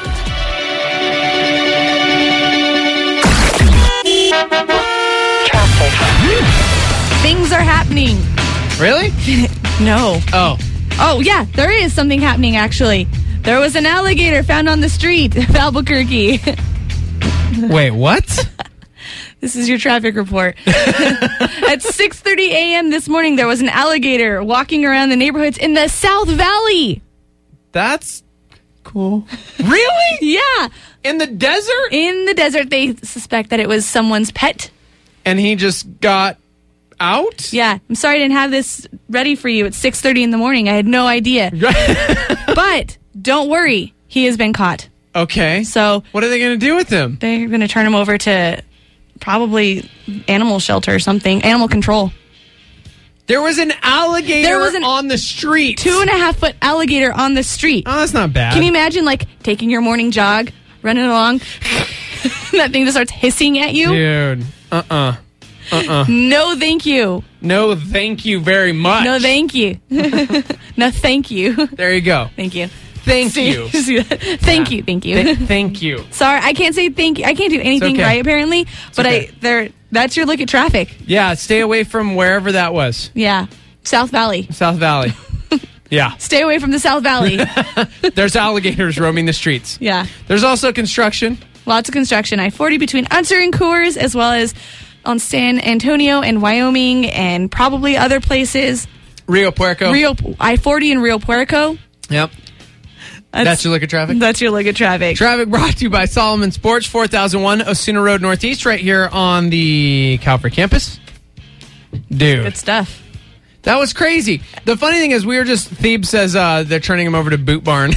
Things are happening. Really? No. Oh. Oh, yeah, there is something happening, actually. There was an alligator found on the street of Albuquerque. Wait, what? This is your traffic report. At six thirty a.m. this morning, there was an alligator walking around the neighborhoods in the South Valley. That's cool. Really? Yeah. In the desert? In the desert, they suspect that it was someone's pet. And he just got out? Yeah. I'm sorry I didn't have this ready for you at six thirty in the morning. I had no idea. But don't worry. He has been caught. Okay. So what are they going to do with him? they're going to turn him over to probably animal shelter or something. Animal control. There was an alligator There was an on the street. Two and a half foot alligator on the street. Oh, that's not bad. Can you imagine, like, taking your morning jog, running along, that thing just starts hissing at you? Dude. Uh-uh. Uh-uh. No, thank you. No, thank you very much. No, thank you. No, thank you. There you go. Thank you. Thank See- you. see that? Thank you. Thank you. Th- thank you. Sorry, I can't say thank you. I can't do anything okay. right, apparently. But okay. I, there. That's your look at traffic. Yeah, stay away from wherever that was. Yeah. South Valley. South Valley. Yeah. Stay away from the South Valley. There's alligators roaming the streets. Yeah. There's also construction. Lots of construction. I forty between Unser and Coors, as well as on San Antonio and Wyoming and probably other places. Rio Puerco. Rio I forty in Rio Puerco. Yep. That's your look at traffic? That's your look at traffic. Traffic brought to you by Solomon Sports, four thousand one Osuna Road Northeast, right here on the Calvary campus. Dude. Good stuff. That was crazy. The funny thing is, we were just, Thebe says uh, they're turning him over to Boot Barn.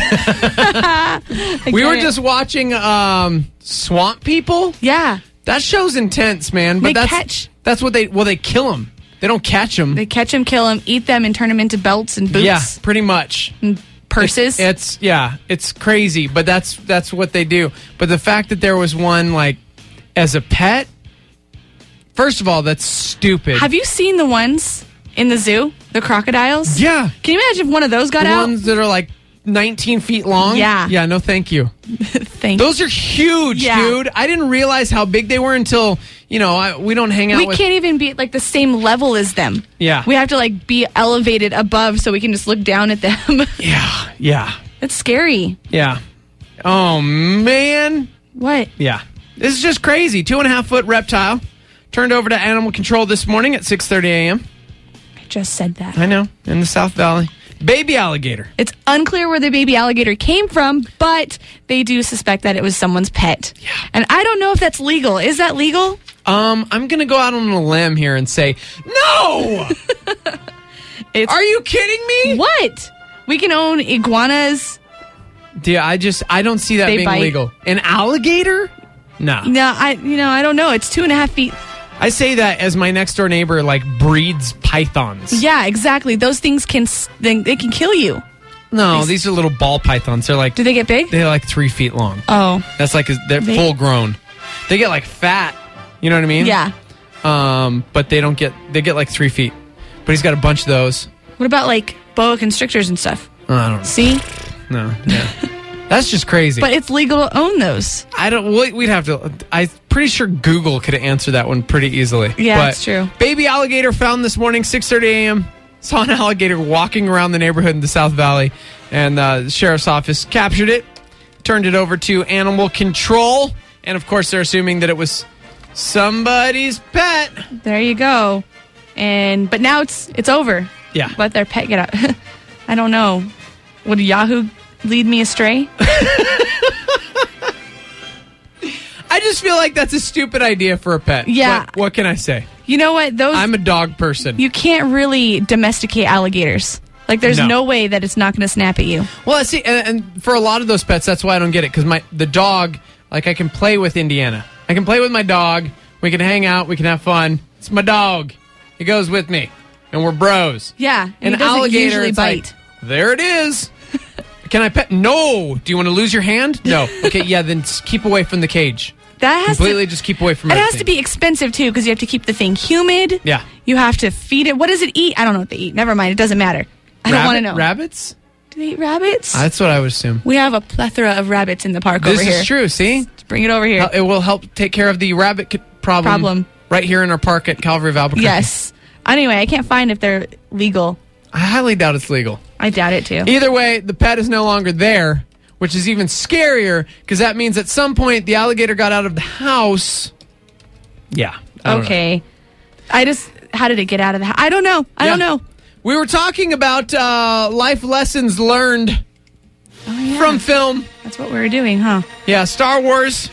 we were just watching um, Swamp People. Yeah. That show's intense, man. But They that's, catch. That's what they, well, they kill them. They don't catch them. They catch them, kill them, eat them, and turn them into belts and boots. Yeah, pretty much. And purses. It's, it's yeah, it's crazy, but that's that's what they do. But the fact that there was one like as a pet, first of all, that's stupid. Have you seen the ones in the zoo? The crocodiles? Yeah. Can you imagine if one of those got the out? ones that are like nineteen feet long? Yeah. Yeah, no thank you. Thank Those are huge, Yeah. dude. I didn't realize how big they were until, you know, I, we don't hang out We with... can't even be at like the same level as them. Yeah. We have to like be elevated above so we can just look down at them. Yeah, yeah, It's scary. yeah. Oh, man. What? Yeah. This is just crazy. Two and a half foot reptile turned over to animal control this morning at six thirty a.m. I just said that. I know, in the South Valley. Baby alligator. It's unclear where the baby alligator came from, but they do suspect that it was someone's pet. Yeah. And I don't know if that's legal. Is that legal? Um, I'm going to go out on a limb here and say, no! It's, Are you kidding me? what? We can own iguanas. Yeah, I just, I don't see that They being bite. legal. An alligator? No. No, I you know I don't know. It's two and a half feet. I say that as my next door neighbor, like, breeds pythons. Yeah, exactly. Those things can s- they, they can kill you. No, They- these are little ball pythons. They're like, Do they get big? they're like three feet long. Oh, That's like, they're They- full grown. They get like fat. You know what I mean? yeah. Um, but they don't get, they get like three feet. But he's got a bunch of those. What about like boa constrictors and stuff? Oh, I don't know. See, No, yeah. That's just crazy. but it's legal to own those. I don't. we- We'd have to. I'm pretty sure Google could answer that one pretty easily. Yeah, But it's true. Baby alligator found this morning, six thirty a.m. saw an alligator walking around the neighborhood in the South Valley, and uh, the sheriff's office captured it, turned it over to animal control, and of course they're assuming that it was somebody's pet. There you go. And but now it's it's over. Yeah. Let their pet get out. I don't know. Would Yahoo lead me astray? I just feel like that's a stupid idea for a pet. Yeah. What, what can I say? You know what? Those I'm a dog person. you can't really domesticate alligators. Like, there's No. no, way that it's not going to snap at you. Well, see, and, and for a lot of those pets, that's why I don't get it. Because my the dog, like, I can play with Indiana. I can play with my dog. We can hang out. We can have fun. It's my dog. He goes with me, and we're bros. Yeah, and An he doesn't alligator, usually it's bite. like, there it is. Can I pet? No. Do you want to lose your hand? No. Okay, yeah. Then s- keep away from the cage. That has Completely, to, just keep away from it everything. has to be expensive too, because you have to keep the thing humid. Yeah. You have to feed it. What does it eat? I don't know what they eat. Never mind. It doesn't matter. I don't want to Rabbit- know. Rabbits? Do they eat rabbits? That's what I would assume. we have a plethora of rabbits in the park This over here. is true. See, Let's bring it over here. it will help take care of the rabbit c- problem, Problem. right here in our park at Calvary of Albuquerque. Yes. Anyway, I can't find if they're legal. I highly doubt it's legal. I doubt it too. Either way, the pet is no longer there, which is even scarier because that means at some point the alligator got out of the house. Yeah. I don't know. Okay. I just, how did it get out of the house? I don't know. I don't Yeah. know. We were talking about uh, life lessons learned Oh, yeah. from film. That's what we were doing, huh? Yeah, Star Wars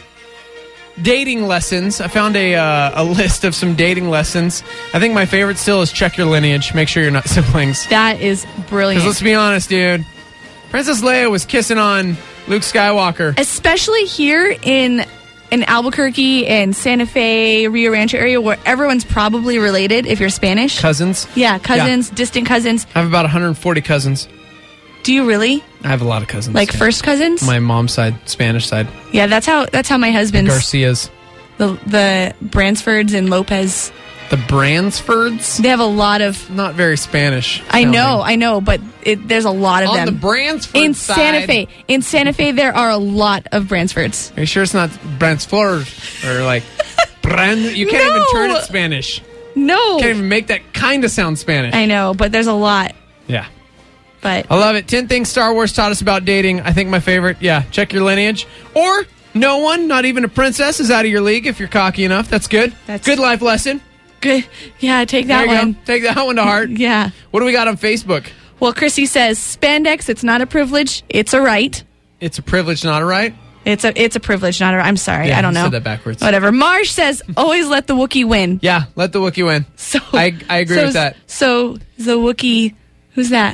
dating lessons. I found a uh, a list of some dating lessons. I think my favorite still is check your lineage. Make sure you're not siblings. That is brilliant. Because let's be honest, dude. Princess Leia was kissing on Luke Skywalker. Especially here in in Albuquerque and Santa Fe, Rio Rancho area, where everyone's probably related if you're Spanish. Cousins. Yeah, cousins, distant cousins. I have about one hundred forty cousins. Do you really? I have a lot of cousins. Like yeah. first cousins? My mom's side, Spanish side. Yeah, that's how that's how my husband's Garcias. the the Bransfords and Lopez. The Bransfords? They have a lot of Not very Spanish. I sounding. know, I know, but it, there's a lot of On them. the Bransford in side. Santa Fe. In Santa Fe there are a lot of Bransfords. Are you sure it's not Bransford? Or like, Brand? You can't even No. turn it Spanish. No. Can't even make that kind of sound Spanish. I know, but there's a lot. Yeah. But I love it. ten things Star Wars taught us about dating. I think my favorite, yeah, check your lineage. Or no one, not even a princess, is out of your league if you're cocky enough. That's good. That's- good life lesson. good. Yeah, take that there you one. go. Take that one to heart. Yeah. What do we got on Facebook? Well, Chrissy says spandex, it's not a privilege, it's a right. It's a privilege, not a right. It's a it's a privilege, not a right. I'm sorry. Yeah, I don't you know. said that backwards. Whatever. Marsh says always let the Wookiee win. Yeah, let the Wookiee win. So I, I agree so- with that. So the Wookiee, who's that?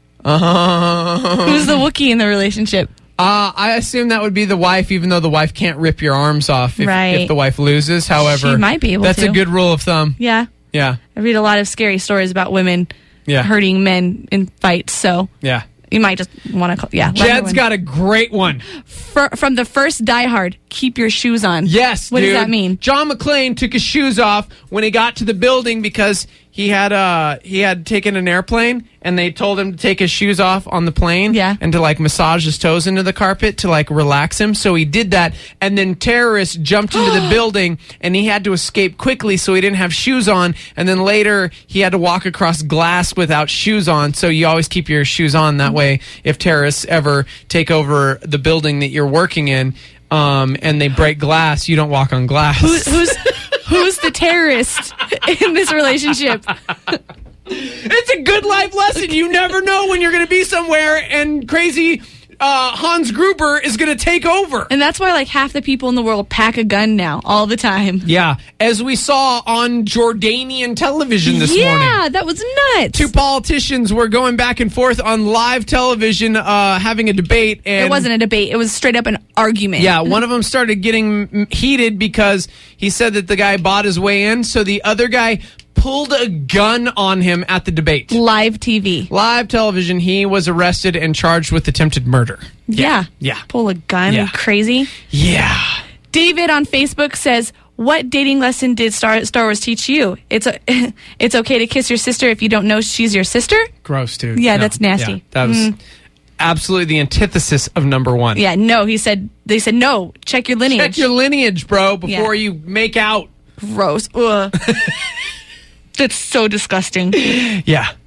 Uh, Who's the Wookiee in the relationship? Uh, I assume that would be the wife, even though the wife can't rip your arms off if, Right. if the wife loses. However, She might be able that's to. a good rule of thumb. Yeah. Yeah, I read a lot of scary stories about women yeah, hurting men in fights, so yeah. you might just want to call. Yeah. let her Jed's win. got a great one. Fr- from the first Die Hard, keep your shoes on. Yes, What dude. does that mean? John McClane took his shoes off when he got to the building because he had uh he had taken an airplane and they told him to take his shoes off on the plane Yeah. and to like massage his toes into the carpet to like relax him. So he did that, and then terrorists jumped into the building and he had to escape quickly, so he didn't have shoes on. And then later he had to walk across glass without shoes on. So you always keep your shoes on that way if terrorists ever take over the building that you're working in. Um, and they break glass, you don't walk on glass. Who, who's who's the terrorist in this relationship? It's a good life lesson. You never know when you're going to be somewhere and crazy uh, Hans Gruber is going to take over. And that's why like half the people in the world pack a gun now all the time. Yeah, as we saw on Jordanian television this yeah, morning. that was nuts. Two politicians were going back and forth on live television uh, having a debate. And It wasn't a debate. It was straight up an argument. Yeah, one of them started getting mm, heated because he said that the guy bought his way in, so the other guy pulled a gun on him at the debate. Live T V. Live television, he was arrested and charged with attempted murder. Yeah. Yeah. Pull a gun. Yeah. Crazy. Yeah. David on Facebook says, what dating lesson did Star, Star Wars teach you? It's a, it's okay to kiss your sister if you don't know she's your sister? Gross, dude. Yeah, that's nasty. Yeah, that was Mm. absolutely the antithesis of number one. Yeah, no, he said, they said, no, check your lineage. Check your lineage, bro, before Yeah. you make out. Gross. Ugh. That's so disgusting. Yeah.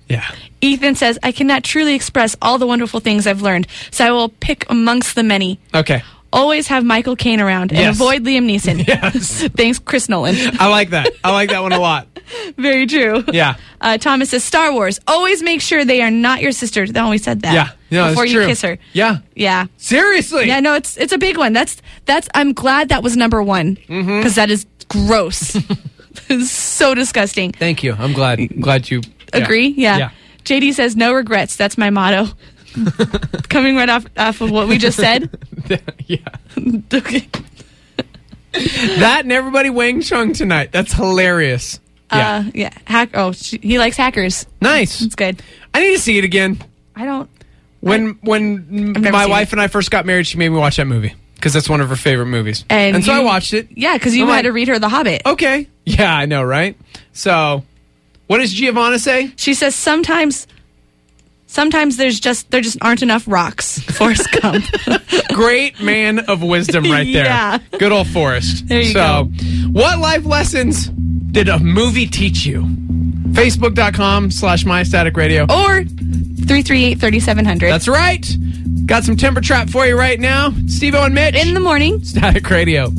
Yeah. Ethan says, I cannot truly express all the wonderful things I've learned, so I will pick amongst the many. Okay. Always have Michael Caine around and Yes. avoid Liam Neeson. Yes. Thanks, Chris Nolan. I like that. I like that one a lot. Very true. Yeah. Uh, Thomas says, Star Wars. Always make sure they are not your sister. They always said that. Yeah. No, before it's you true. kiss her. Yeah. Yeah. Seriously. Yeah, no, it's it's a big one. That's that's. I'm glad that was number one because Mm-hmm. is gross. It's so disgusting. Thank you. I'm glad. glad you yeah. Agree? Yeah. Yeah. J D says no regrets. That's my motto. Coming right off off of what we just said. Yeah. Okay. That and everybody Wang Chung tonight. That's hilarious. Yeah. Uh, yeah. Hack. Oh, she, he likes hackers. Nice. It's good. I need to see it again. I don't. When when never my seen wife it. and I first got married, she made me watch that movie because that's one of her favorite movies. And, And, so you- I watched it. Yeah, because you I'm had like- to read her The Hobbit. Okay. Yeah, I know, right? So, what does Giovanna say? She says sometimes, sometimes there's just there just aren't enough rocks. Forrest Gump. Great man of wisdom right there. Yeah. Good old Forrest. There you so, go. what life lessons did a movie teach you? Facebook.com slash My Static Radio. Or three three eight, three seven zero zero. That's right. Got some Timber Trap for you right now. Steve-O and Mitch. In the morning. Static Radio.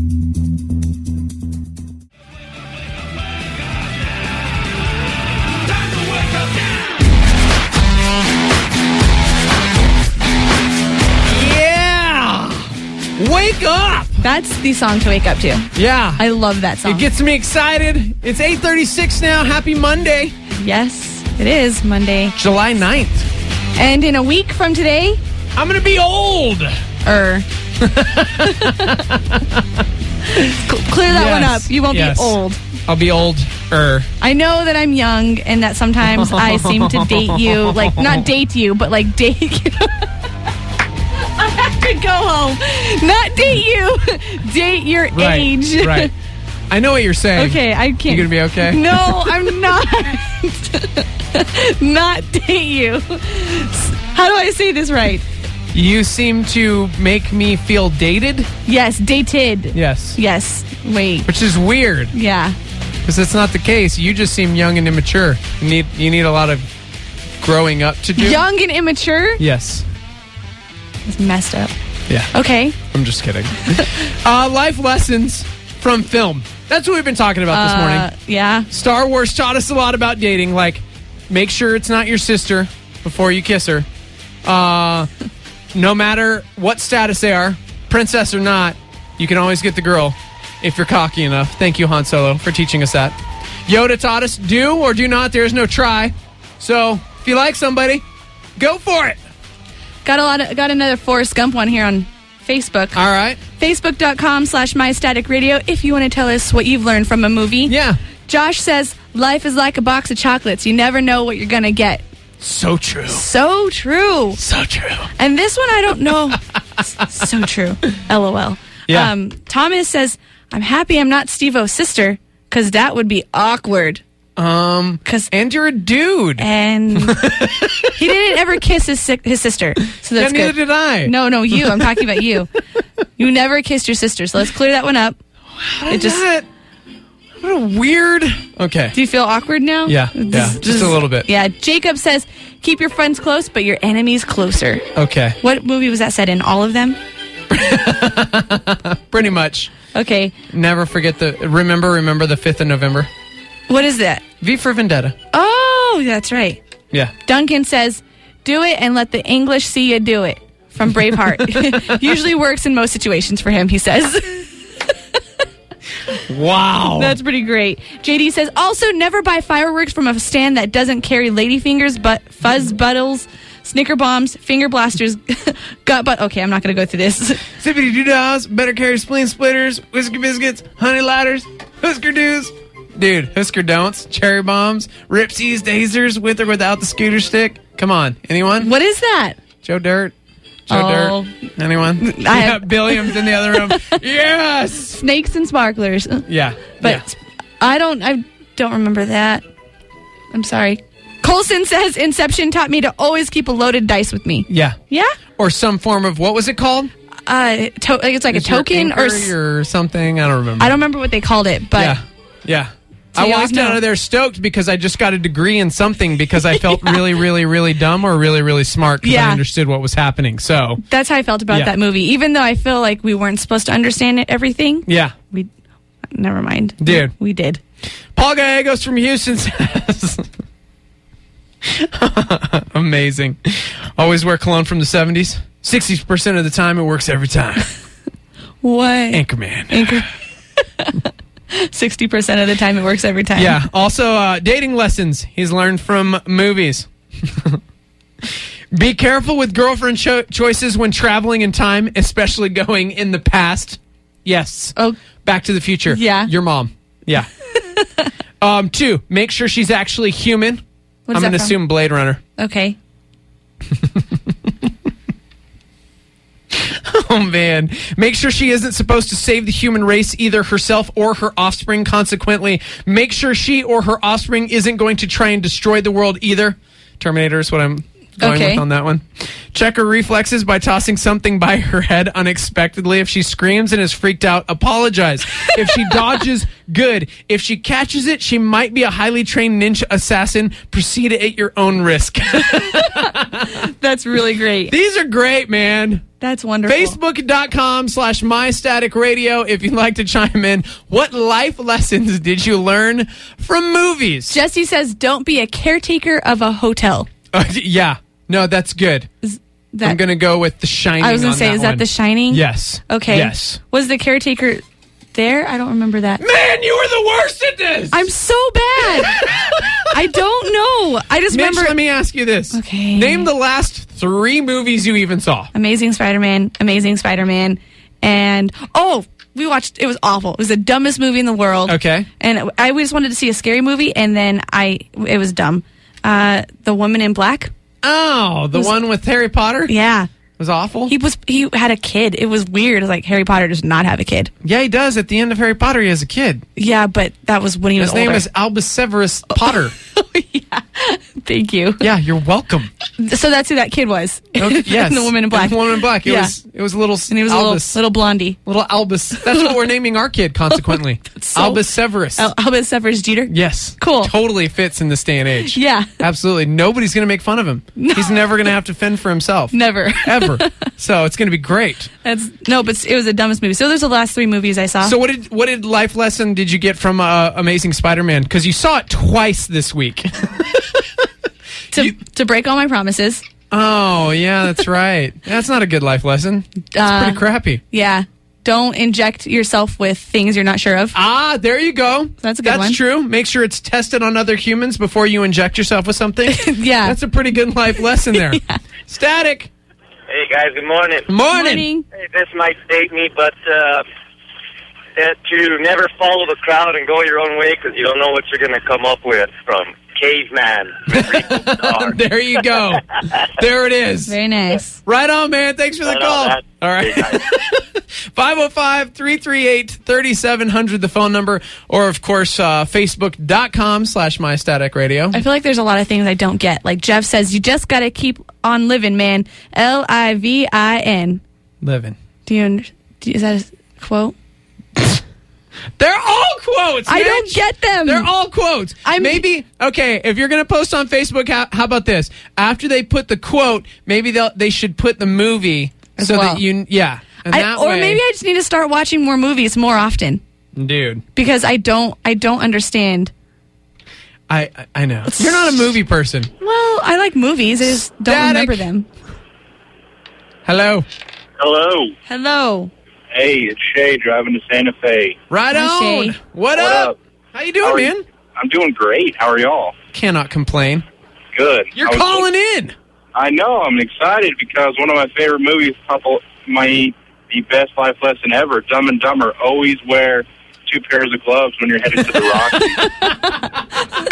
Yeah! Wake up! That's the song to wake up to. Yeah. I love that song. It gets me excited. It's eight thirty-six now. Happy Monday. Yes, it is Monday. July ninth. And in a week from today, I'm going to be old. er. Cl- clear that one up. Yes, You won't yes. be old. I'll be old-er. I know that I'm young and that sometimes I seem to date you. Like, not date you, but like date you. I have to go home. Not date you. Date your Right, age. right. I know what you're saying. Okay, I can't. You gonna be okay? No, I'm not. Not date you. How do I say this right? You seem to make me feel dated. Yes, dated. Yes. Yes. Wait. Which is weird Yeah. because that's not the case. You just seem young and immature. You need you need a lot of growing up to do. Young and immature? Yes. It's messed up. Yeah. Okay. I'm just kidding. uh, life lessons from film. That's what we've been talking about this Uh, morning. yeah. Star Wars taught us a lot about dating. Like, make sure it's not your sister before you kiss her. Uh, no matter what status they are, princess or not, you can always get the girl if you're cocky enough. Thank you, Han Solo, for teaching us that. Yoda taught us do or do not. There is no try. So, if you like somebody, go for it. Got a lot of, got another Forrest Gump one here on Facebook. All right. Facebook.com slash My Static Radio if you want to tell us what you've learned from a movie. Yeah. Josh says, life is like a box of chocolates. You never know what you're going to get. So true. So true. So true. And this one, I don't know. S- so true. LOL. Yeah. Um, Thomas says, I'm happy I'm not Steve-O's sister because that would be awkward. Um, 'Cause- and you're a dude. And he didn't ever kiss his si- his sister. So Yeah, that's neither good. did I. No, no, you. I'm talking about you. You never kissed your sister. So let's clear that one up. It just. That, what a weird. Okay. Do you feel awkward now? Yeah, yeah, just a little bit. Yeah. Jacob says, keep your friends close, but your enemies closer. Okay. What movie was that set in? All of them? Pretty much. Okay. Never forget the. Remember, remember the fifth of November. What is that? V for Vendetta. Oh, that's right. Yeah. Duncan says, do it and let the English see you do it. From Braveheart. Usually works in most situations for him, he says. Wow. That's pretty great. J D says, also never buy fireworks from a stand that doesn't carry ladyfingers, but fuzz buttles, snicker bombs, finger blasters, gut butt. Okay, I'm not going to go through this. Zippity doo dolls. Better carry spleen splitters. Whisker biscuits. Honey ladders. Husker doos. Dude, Husker don'ts. Cherry bombs. Ripsies. Dasers. With or without the scooter stick. Come on. Anyone? What is that? Joe Dirt. Joe Oh. Dirt. Anyone? I yeah, have- Billiams in the other room. Yes. Snakes and sparklers. Yeah. But yeah. I don't I don't remember that. I'm sorry. Colson says Inception taught me to always keep a loaded dice with me. Yeah. Yeah? Or some form of, what was it called? Uh, to- like it's like Is a your token or anchor s- or something. I don't remember. I don't remember what they called it, but Yeah. Yeah. So I you walked always know. out of there stoked because I just got a degree in something because I felt really, really, really dumb or really, really smart because Yeah. I understood what was happening. So, That's how I felt about Yeah. that movie. Even though I feel like we weren't supposed to understand it, everything, yeah. we never mind. Dude. We did. Paul Gallegos from Houston says, amazing. Always wear cologne from the seventies. sixty percent of the time, it works every time. What? Anchorman. Anchor. sixty percent of the time it works every time. Yeah. Also, uh, dating lessons he's learned from movies. Be careful with girlfriend cho- choices when traveling in time, especially going in the past. Yes. Oh. Back to the Future. Yeah. Your mom. Yeah. um, two, make sure she's actually human. What is I'm that going to from? assume Blade Runner. Okay. Oh, man. Make sure she isn't supposed to save the human race, either herself or her offspring. Consequently, make sure she or her offspring isn't going to try and destroy the world either. Terminator is what I'm going Okay. with on that one. Check her reflexes by tossing something by her head unexpectedly. If she screams and is freaked out, apologize. If she dodges, good. If she catches it, she might be a highly trained ninja assassin. Proceed at your own risk. That's really great. These are great, man. That's wonderful. Facebook.com slash MyStaticRadio if you'd like to chime in. What life lessons did you learn from movies? Jesse says, don't be a caretaker of a hotel. Uh, yeah. No, that's good. That, I'm going to go with The Shining. I was going on to say, that is one. that The Shining? Yes. Okay. Yes. Was the caretaker there? I don't remember that. Man, you were the worst at this! I'm so bad. I don't know. I just Mitch, remember let me ask you this. Okay. Name the last three movies you even saw. Amazing Spider-Man, Amazing Spider-Man, and oh, we watched. It was awful. It was the dumbest movie in the world. Okay. And I we just wanted to see a scary movie, and then I it was dumb. Uh, The Woman in Black. Oh, the Was- one with Harry Potter? Yeah. Was awful? He was he had a kid. It was weird. It was like Harry Potter does not have a kid. yeah, he does. At the end of Harry Potter, he has a kid. Yeah, but that was when he His was name older. is Albus Severus Potter. Yeah. Thank you. Yeah, you're welcome. So that's who that kid was. Okay, yes. And the Woman in Black. And the Woman in Black. It Yeah. was it was a little And he was Albus. a little little blondie. Little Albus. That's what we're naming our kid, consequently. so- Albus Severus. Al- Albus Severus Jeter. yes. Cool. Totally fits in this day and age. Yeah. Absolutely. Nobody's going to make fun of him. He's never going to have to fend for himself. Never. Ever. So it's going to be great. That's no, but it was the dumbest movie. So those are the last three movies I saw. So what did what did life lesson did you get from uh, Amazing Spider-Man? Because you saw it twice this week. to you- to break all my promises. Oh, yeah, that's right. That's not a good life lesson. It's Uh, pretty crappy. Yeah. Don't inject yourself with things you're not sure of. Ah, there you go. That's a good That's one. true. Make sure it's tested on other humans before you inject yourself with something. Yeah. That's a pretty good life lesson there. Static. Hey, guys, good morning. Morning. Morning. Hey, this might date me, but uh, that to never follow the crowd and go your own way because you don't know what you're going to come up with from Caveman. Ringo Starr. There you go. There it is. Very nice. Right on, man. Thanks for the Right call. on, man. All right. Hey, guys. five oh five, three three eight, three seven zero zero, the phone number, or, of course, uh, Facebook.com slash MyStaticRadio. I feel like there's a lot of things I don't get. Like Jeff says, you just got to keep on living, man. L I V I N. Living. Do you, under- do you is that a quote? They're all quotes. I Mitch. don't get them. They're all quotes. I'm- maybe okay. If you're going to post on Facebook, how, how about this? After they put the quote, maybe they will they should put the movie As so well. that you yeah. And I, that or way, maybe I just need to start watching more movies more often dude. because I don't I don't understand. I I- I know you're not a movie person. Well, I like movies. I just don't Static. remember them. Hello. Hello. Hello. Hey, it's Shay driving to Santa Fe. Right Hi, on. Shay. What, What up? up? How you doing, How are you? man? I'm doing great. How are y'all? Cannot complain. Good. You're I was- calling in. I know. I'm excited because one of my favorite movies, couple, my the best life lesson ever, Dumb and Dumber. Always wear two pairs of gloves when you're headed to the Rockies.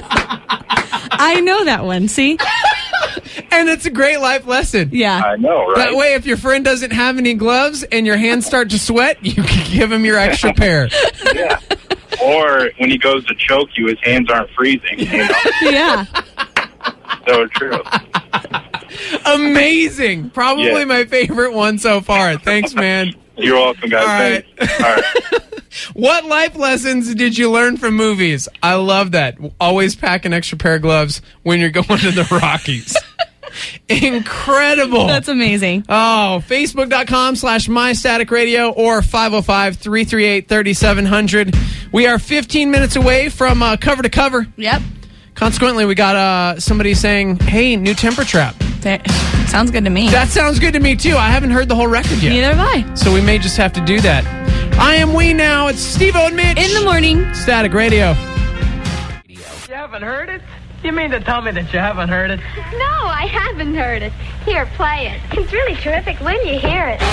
I know that one. See? And it's a great life lesson. Yeah. I know, right? That way, if your friend doesn't have any gloves and your hands start to sweat, you can give him your extra pair. Yeah. Or when he goes to choke you, his hands aren't freezing. You know? Yeah. So true. Amazing. Probably Yeah. my favorite one so far. Thanks, man. You're welcome, guys. All right. Thanks. All right. What life lessons did you learn from movies? I love that. Always pack an extra pair of gloves when you're going to the Rockies. Incredible. That's amazing. Oh, Facebook.com slash MyStaticRadio or five oh five, three three eight, three seven zero zero. We are fifteen minutes away from uh, cover to cover. Yep. Consequently, we got uh, somebody saying, hey, new Temper Trap. That sounds good to me. That sounds good to me, too. I haven't heard the whole record yet. Neither have I. So we may just have to do that. I am We Now. It's Steve-O and Mitch. In the morning. Static Radio. You haven't heard it? You mean to tell me that you haven't heard it? No, I haven't heard it. Here, play it. It's really terrific when you hear it.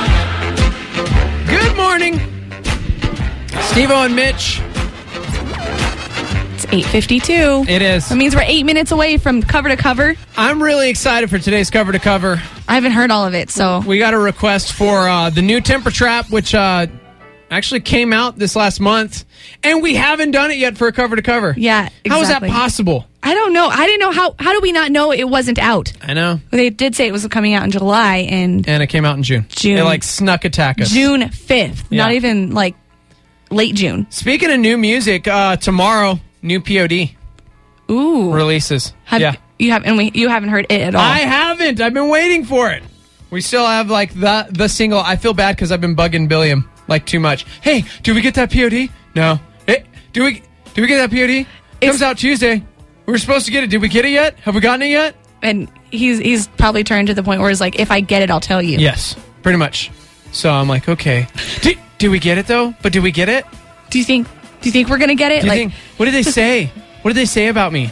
Good morning. Steve-O and Mitch. It's eight fifty-two. It is. That means we're eight minutes away from cover to cover. I'm really excited for today's cover to cover. I haven't heard all of it, so. We got a request for uh, the new Temper Trap, which uh, actually came out this last month, and we haven't done it yet for a cover to cover. Yeah, exactly. How is that possible? I don't know. I didn't know how. How do we not know it wasn't out? I know. They did say it was coming out in July and And it came out in June. June. It like snuck attack us. June fifth. Yeah. Not even like late June. Speaking of new music, uh, tomorrow, new P O D Ooh. releases. Have, yeah. You have, and we, you haven't heard it at all. I haven't. I've been waiting for it. We still have like the the single. I feel bad because I've been bugging Billiam like too much. Hey, do we get that P O D? No. Hey, do we do we get that P O D? It's- Comes out Tuesday. We were supposed to get it. Did we get it yet? Have we gotten it yet? and he's he's probably turned to the point where he's like, if I get it, I'll tell you. Yes, pretty much. So I'm like, okay. Do, do we get it though? But do we get it? Do you think? Do you think we're gonna get it? Do you like, think? What did they say? What did they say about me?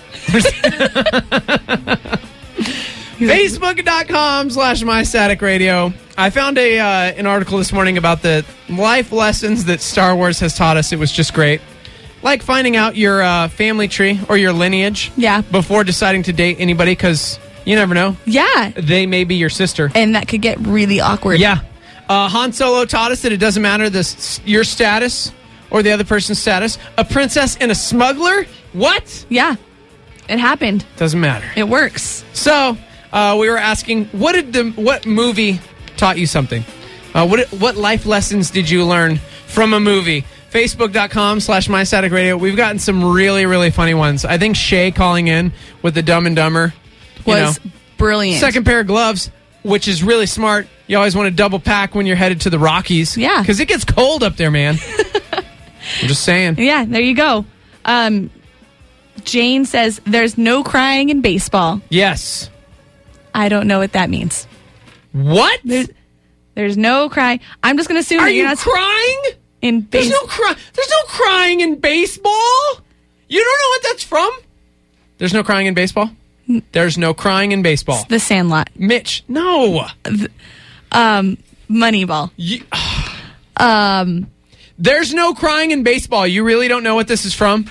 Facebook.com slash MyStaticRadio. I found a uh, an article this morning about the life lessons that Star Wars has taught us. It was just great. Like finding out your uh, family tree or your lineage Yeah. before deciding to date anybody, because you never know. yeah, They may be your sister. and that could get really awkward. Yeah. Uh, Han Solo taught us that it doesn't matter the, s- your status or the other person's status. A princess and a smuggler? What? yeah, it happened. Doesn't matter. It works. So uh, we were asking, what did the what movie taught you something? Uh, what what life lessons did you learn from a movie? Facebook.com slash MyStaticRadio. We've gotten some really, really funny ones. I think Shay calling in with the Dumb and Dumber you Was know, brilliant. second pair of gloves, which is really smart. You always want to double pack when you're headed to the Rockies. Yeah. Because it gets cold up there, man. I'm just saying. Yeah, there you go. Um, Jane says there's no crying in baseball. Yes. I don't know what that means. What? There's there's no crying. I'm just gonna assume Are that you're you not crying? in There's baseball. no cry- There's no crying in baseball. You don't know what that's from? There's no crying in baseball? There's no crying in baseball. The Sandlot. Mitch, no. Um, Moneyball. You- Um, There's no crying in baseball. You really don't know what this is from?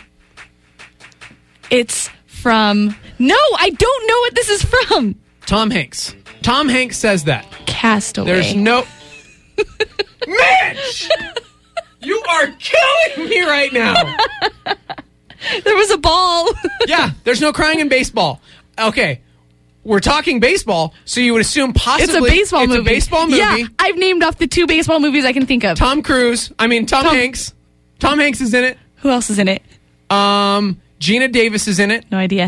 it's from. No, I don't know what this is from. Tom Hanks. Tom Hanks says that. Castaway. There's no... Mitch! You are killing me right now. There was a ball. Yeah, there's no crying in baseball. Okay, we're talking baseball, so you would assume possibly It's a baseball it's movie. a baseball movie. Yeah, I've named off the two baseball movies I can think of. Tom Cruise. I mean, Tom, Tom- Hanks. Tom Hanks is in it. Who else is in it? Um, Gina Davis is in it. No idea.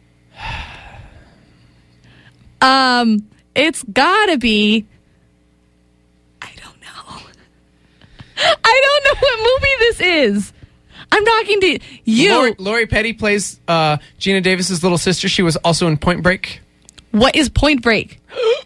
Um, it's gotta be. I don't know. I don't know what movie this is. I'm talking to you. Lori, Lori Petty plays uh, Gina Davis's little sister. She was also in Point Break. What is Point Break?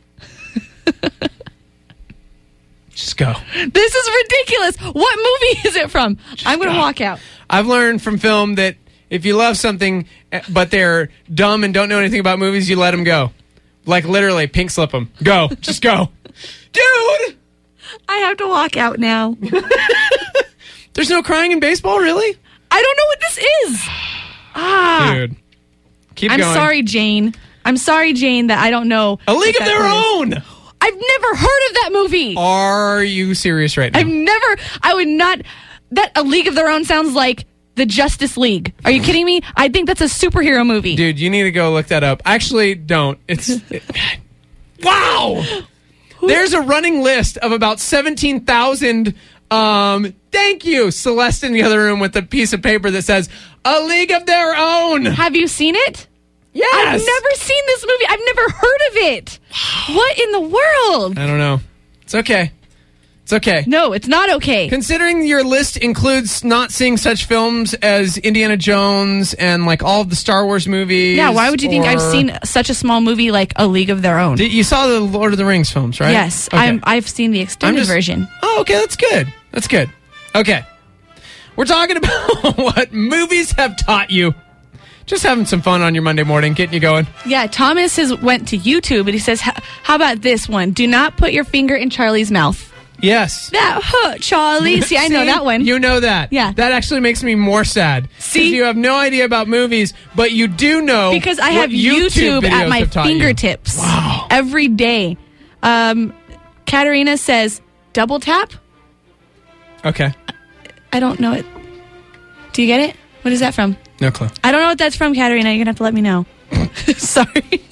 Just go. This is ridiculous. What movie is it from? I'm going to walk out. I've learned from film that if you love something, eh, but they're dumb and don't know anything about movies, you let them go. Like literally, pink slip them. Go. Just go. Dude! I have to walk out now. There's no crying in baseball, really? I don't know what this is. Ah. Dude. Keep I'm going. sorry, Jane. I'm sorry, Jane, that I don't know. A League what of that Their is. Own! I've never heard of that movie. Are you serious right now? I've never, I would not, that A League of Their Own sounds like the Justice League. Are you kidding me? I think that's a superhero movie. Dude, you need to go look that up. Actually, don't. It's it, wow. There's a running list of about seventeen thousand Um, thank you, Celeste in the other room with a piece of paper that says A League of Their Own. Have you seen it? Yes. I've never seen this movie. I've never heard of it. What in the world? I don't know. It's okay. It's okay. No, it's not okay. Considering your list includes not seeing such films as Indiana Jones and like all of the Star Wars movies. Yeah, why would you think or- I've seen such a small movie like A League of Their Own? Did- You saw the Lord of the Rings films, right? Yes, Okay. I'm, I've seen the extended just- version. Oh, okay, that's good. That's good. Okay. We're talking about what movies have taught you. Just having some fun on your Monday morning, getting you going. Yeah, Thomas has went to YouTube and he says, how about this one? Do not put your finger in Charlie's mouth. Yes. That hurt, Charlie. See, I know See? that one. You know that. Yeah. That actually makes me more sad. 'Cause See? you have no idea about movies, but you do know Because I what have YouTube, videos at my have taught you. fingertips Wow. every day. Um, Katarina says, double tap? Okay. I don't know it. Do you get it? What is that from? No clue. I don't know what that's from, Katarina. You're going to have to let me know. Sorry.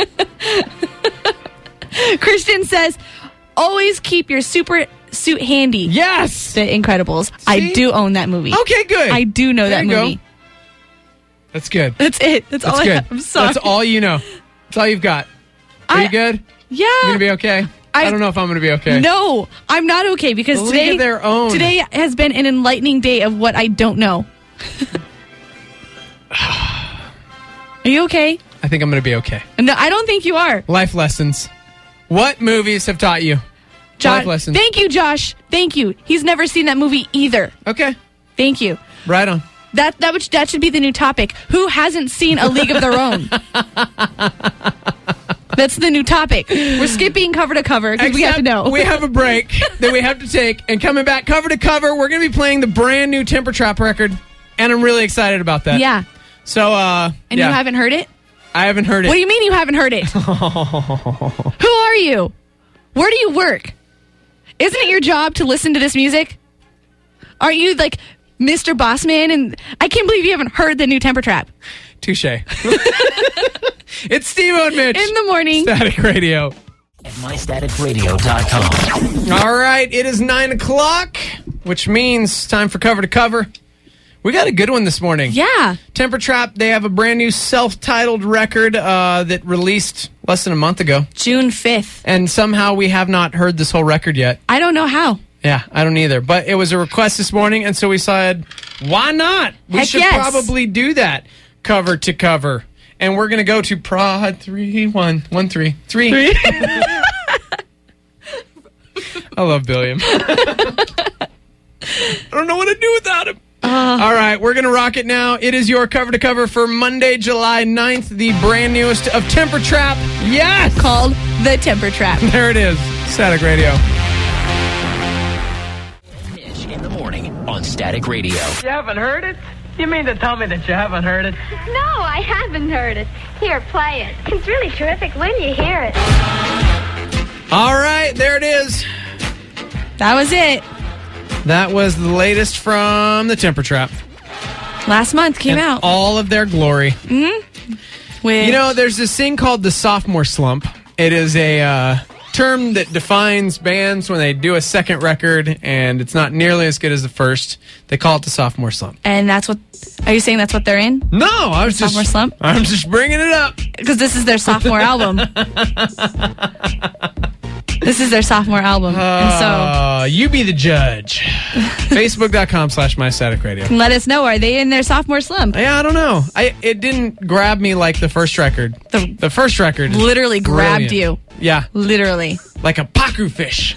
Christian says, always keep your super suit handy. Yes. The Incredibles. I See? do own that movie. Okay, good. I do know There that you go. movie. That's good. That's it. That's, That's all good. I have. I'm sorry. That's all you know. That's all you've got. Are I- you good? Yeah. You gonna be okay? I, I- don't know if I'm gonna be okay. No, I'm not okay because The League today of Their Own. today has been an enlightening day of what I don't know. Are you okay? I think I'm gonna be okay. No, I don't think you are. Life lessons. What movies have taught you? Josh, Life lessons. thank you, Josh. Thank you. He's never seen that movie either. Okay. Thank you. Right on. That that would, that should be the new topic. Who hasn't seen A League of Their Own? That's the new topic. We're skipping cover to cover because we have to Except know. we have a break that we have to take, and coming back cover to cover, we're going to be playing the brand new Temper Trap record, and I'm really excited about that. Yeah. So, uh, And yeah. you haven't heard it? I haven't heard it. What do you mean you haven't heard it? Who are you? Where do you work? Isn't it your job to listen to this music? Aren't you like Mister Bossman? And I can't believe you haven't heard the new Temper Trap. Touche. It's Steve and Mitch. In the morning. Static Radio. At my static radio dot com. All right, it is nine o'clock, which means time for cover to cover. We got a good one this morning. Yeah. Temper Trap, they have a brand new self-titled record uh, that released less than a month ago. June fifth. And somehow we have not heard this whole record yet. I don't know how. Yeah, I don't either. But it was a request this morning, and so we said, why not? We Heck should yes. probably do that cover to cover. And we're going to go to Prod three one one three three. I love Billiam. I don't know what to do without him. Uh, All right, we're going to rock it now. It is your cover to cover for Monday, July ninth, the brand newest of Temper Trap. Yes! Called The Temper Trap. There it is. Static Radio. Mitch in the morning on Static Radio. You haven't heard it? You mean to tell me that you haven't heard it? No, I haven't heard it. Here, play it. It's really terrific when you hear it. All right, there it is. That was it. That was the latest from the Temper Trap. Last month came In out. all of their glory. With You know, there's this thing called the sophomore slump. It is a uh, term that defines bands when they do a second record and it's not nearly as good as the first. They call it the sophomore slump. and that's what. Are you saying that's what they're in? No, I was just Sophomore slump? I'm just bringing it up. Because this is their sophomore album. This is their sophomore album, and so Uh, you be the judge. Facebook.com slash My Static Radio. let us know. Are they in their sophomore slump? Yeah, I don't know. I it didn't grab me like the first record. The- The first record is Literally grabbed brilliant. you. Yeah, Literally. like a pacu fish.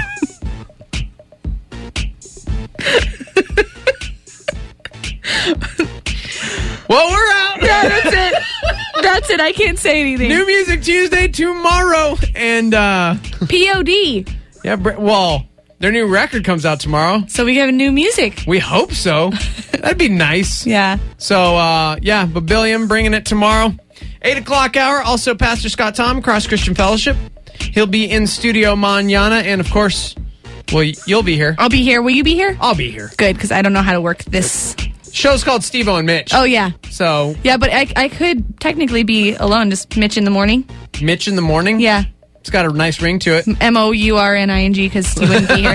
Well, we're out. Yeah, that's it. That's it. I can't say anything. New Music Tuesday tomorrow, and uh, P O D. yeah, Br- well, their new record comes out tomorrow. So we have new music. We hope so. That'd be nice. Yeah. So, uh, yeah, but Billiam bringing it tomorrow. eight o'clock hour. Also, Pastor Scott Tom, Cross Christian Fellowship. He'll be in studio mañana, and of course, well, you'll be here. I'll be here. Will you be here? I'll be here. Good, because I don't know how to work this. Show's called Steve-O and Mitch. Oh, yeah. So, Yeah, but I, I could technically be alone, just Mitch in the morning. Mitch in the morning? Yeah. It's got a nice ring to it. M O U R N I N G, because you wouldn't be here.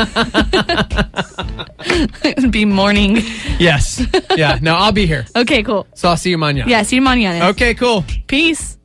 It would be morning. Yes. Yeah. No, I'll be here. Okay, cool. So I'll see you mañana. Yeah, see you mañana. Okay, cool. Peace.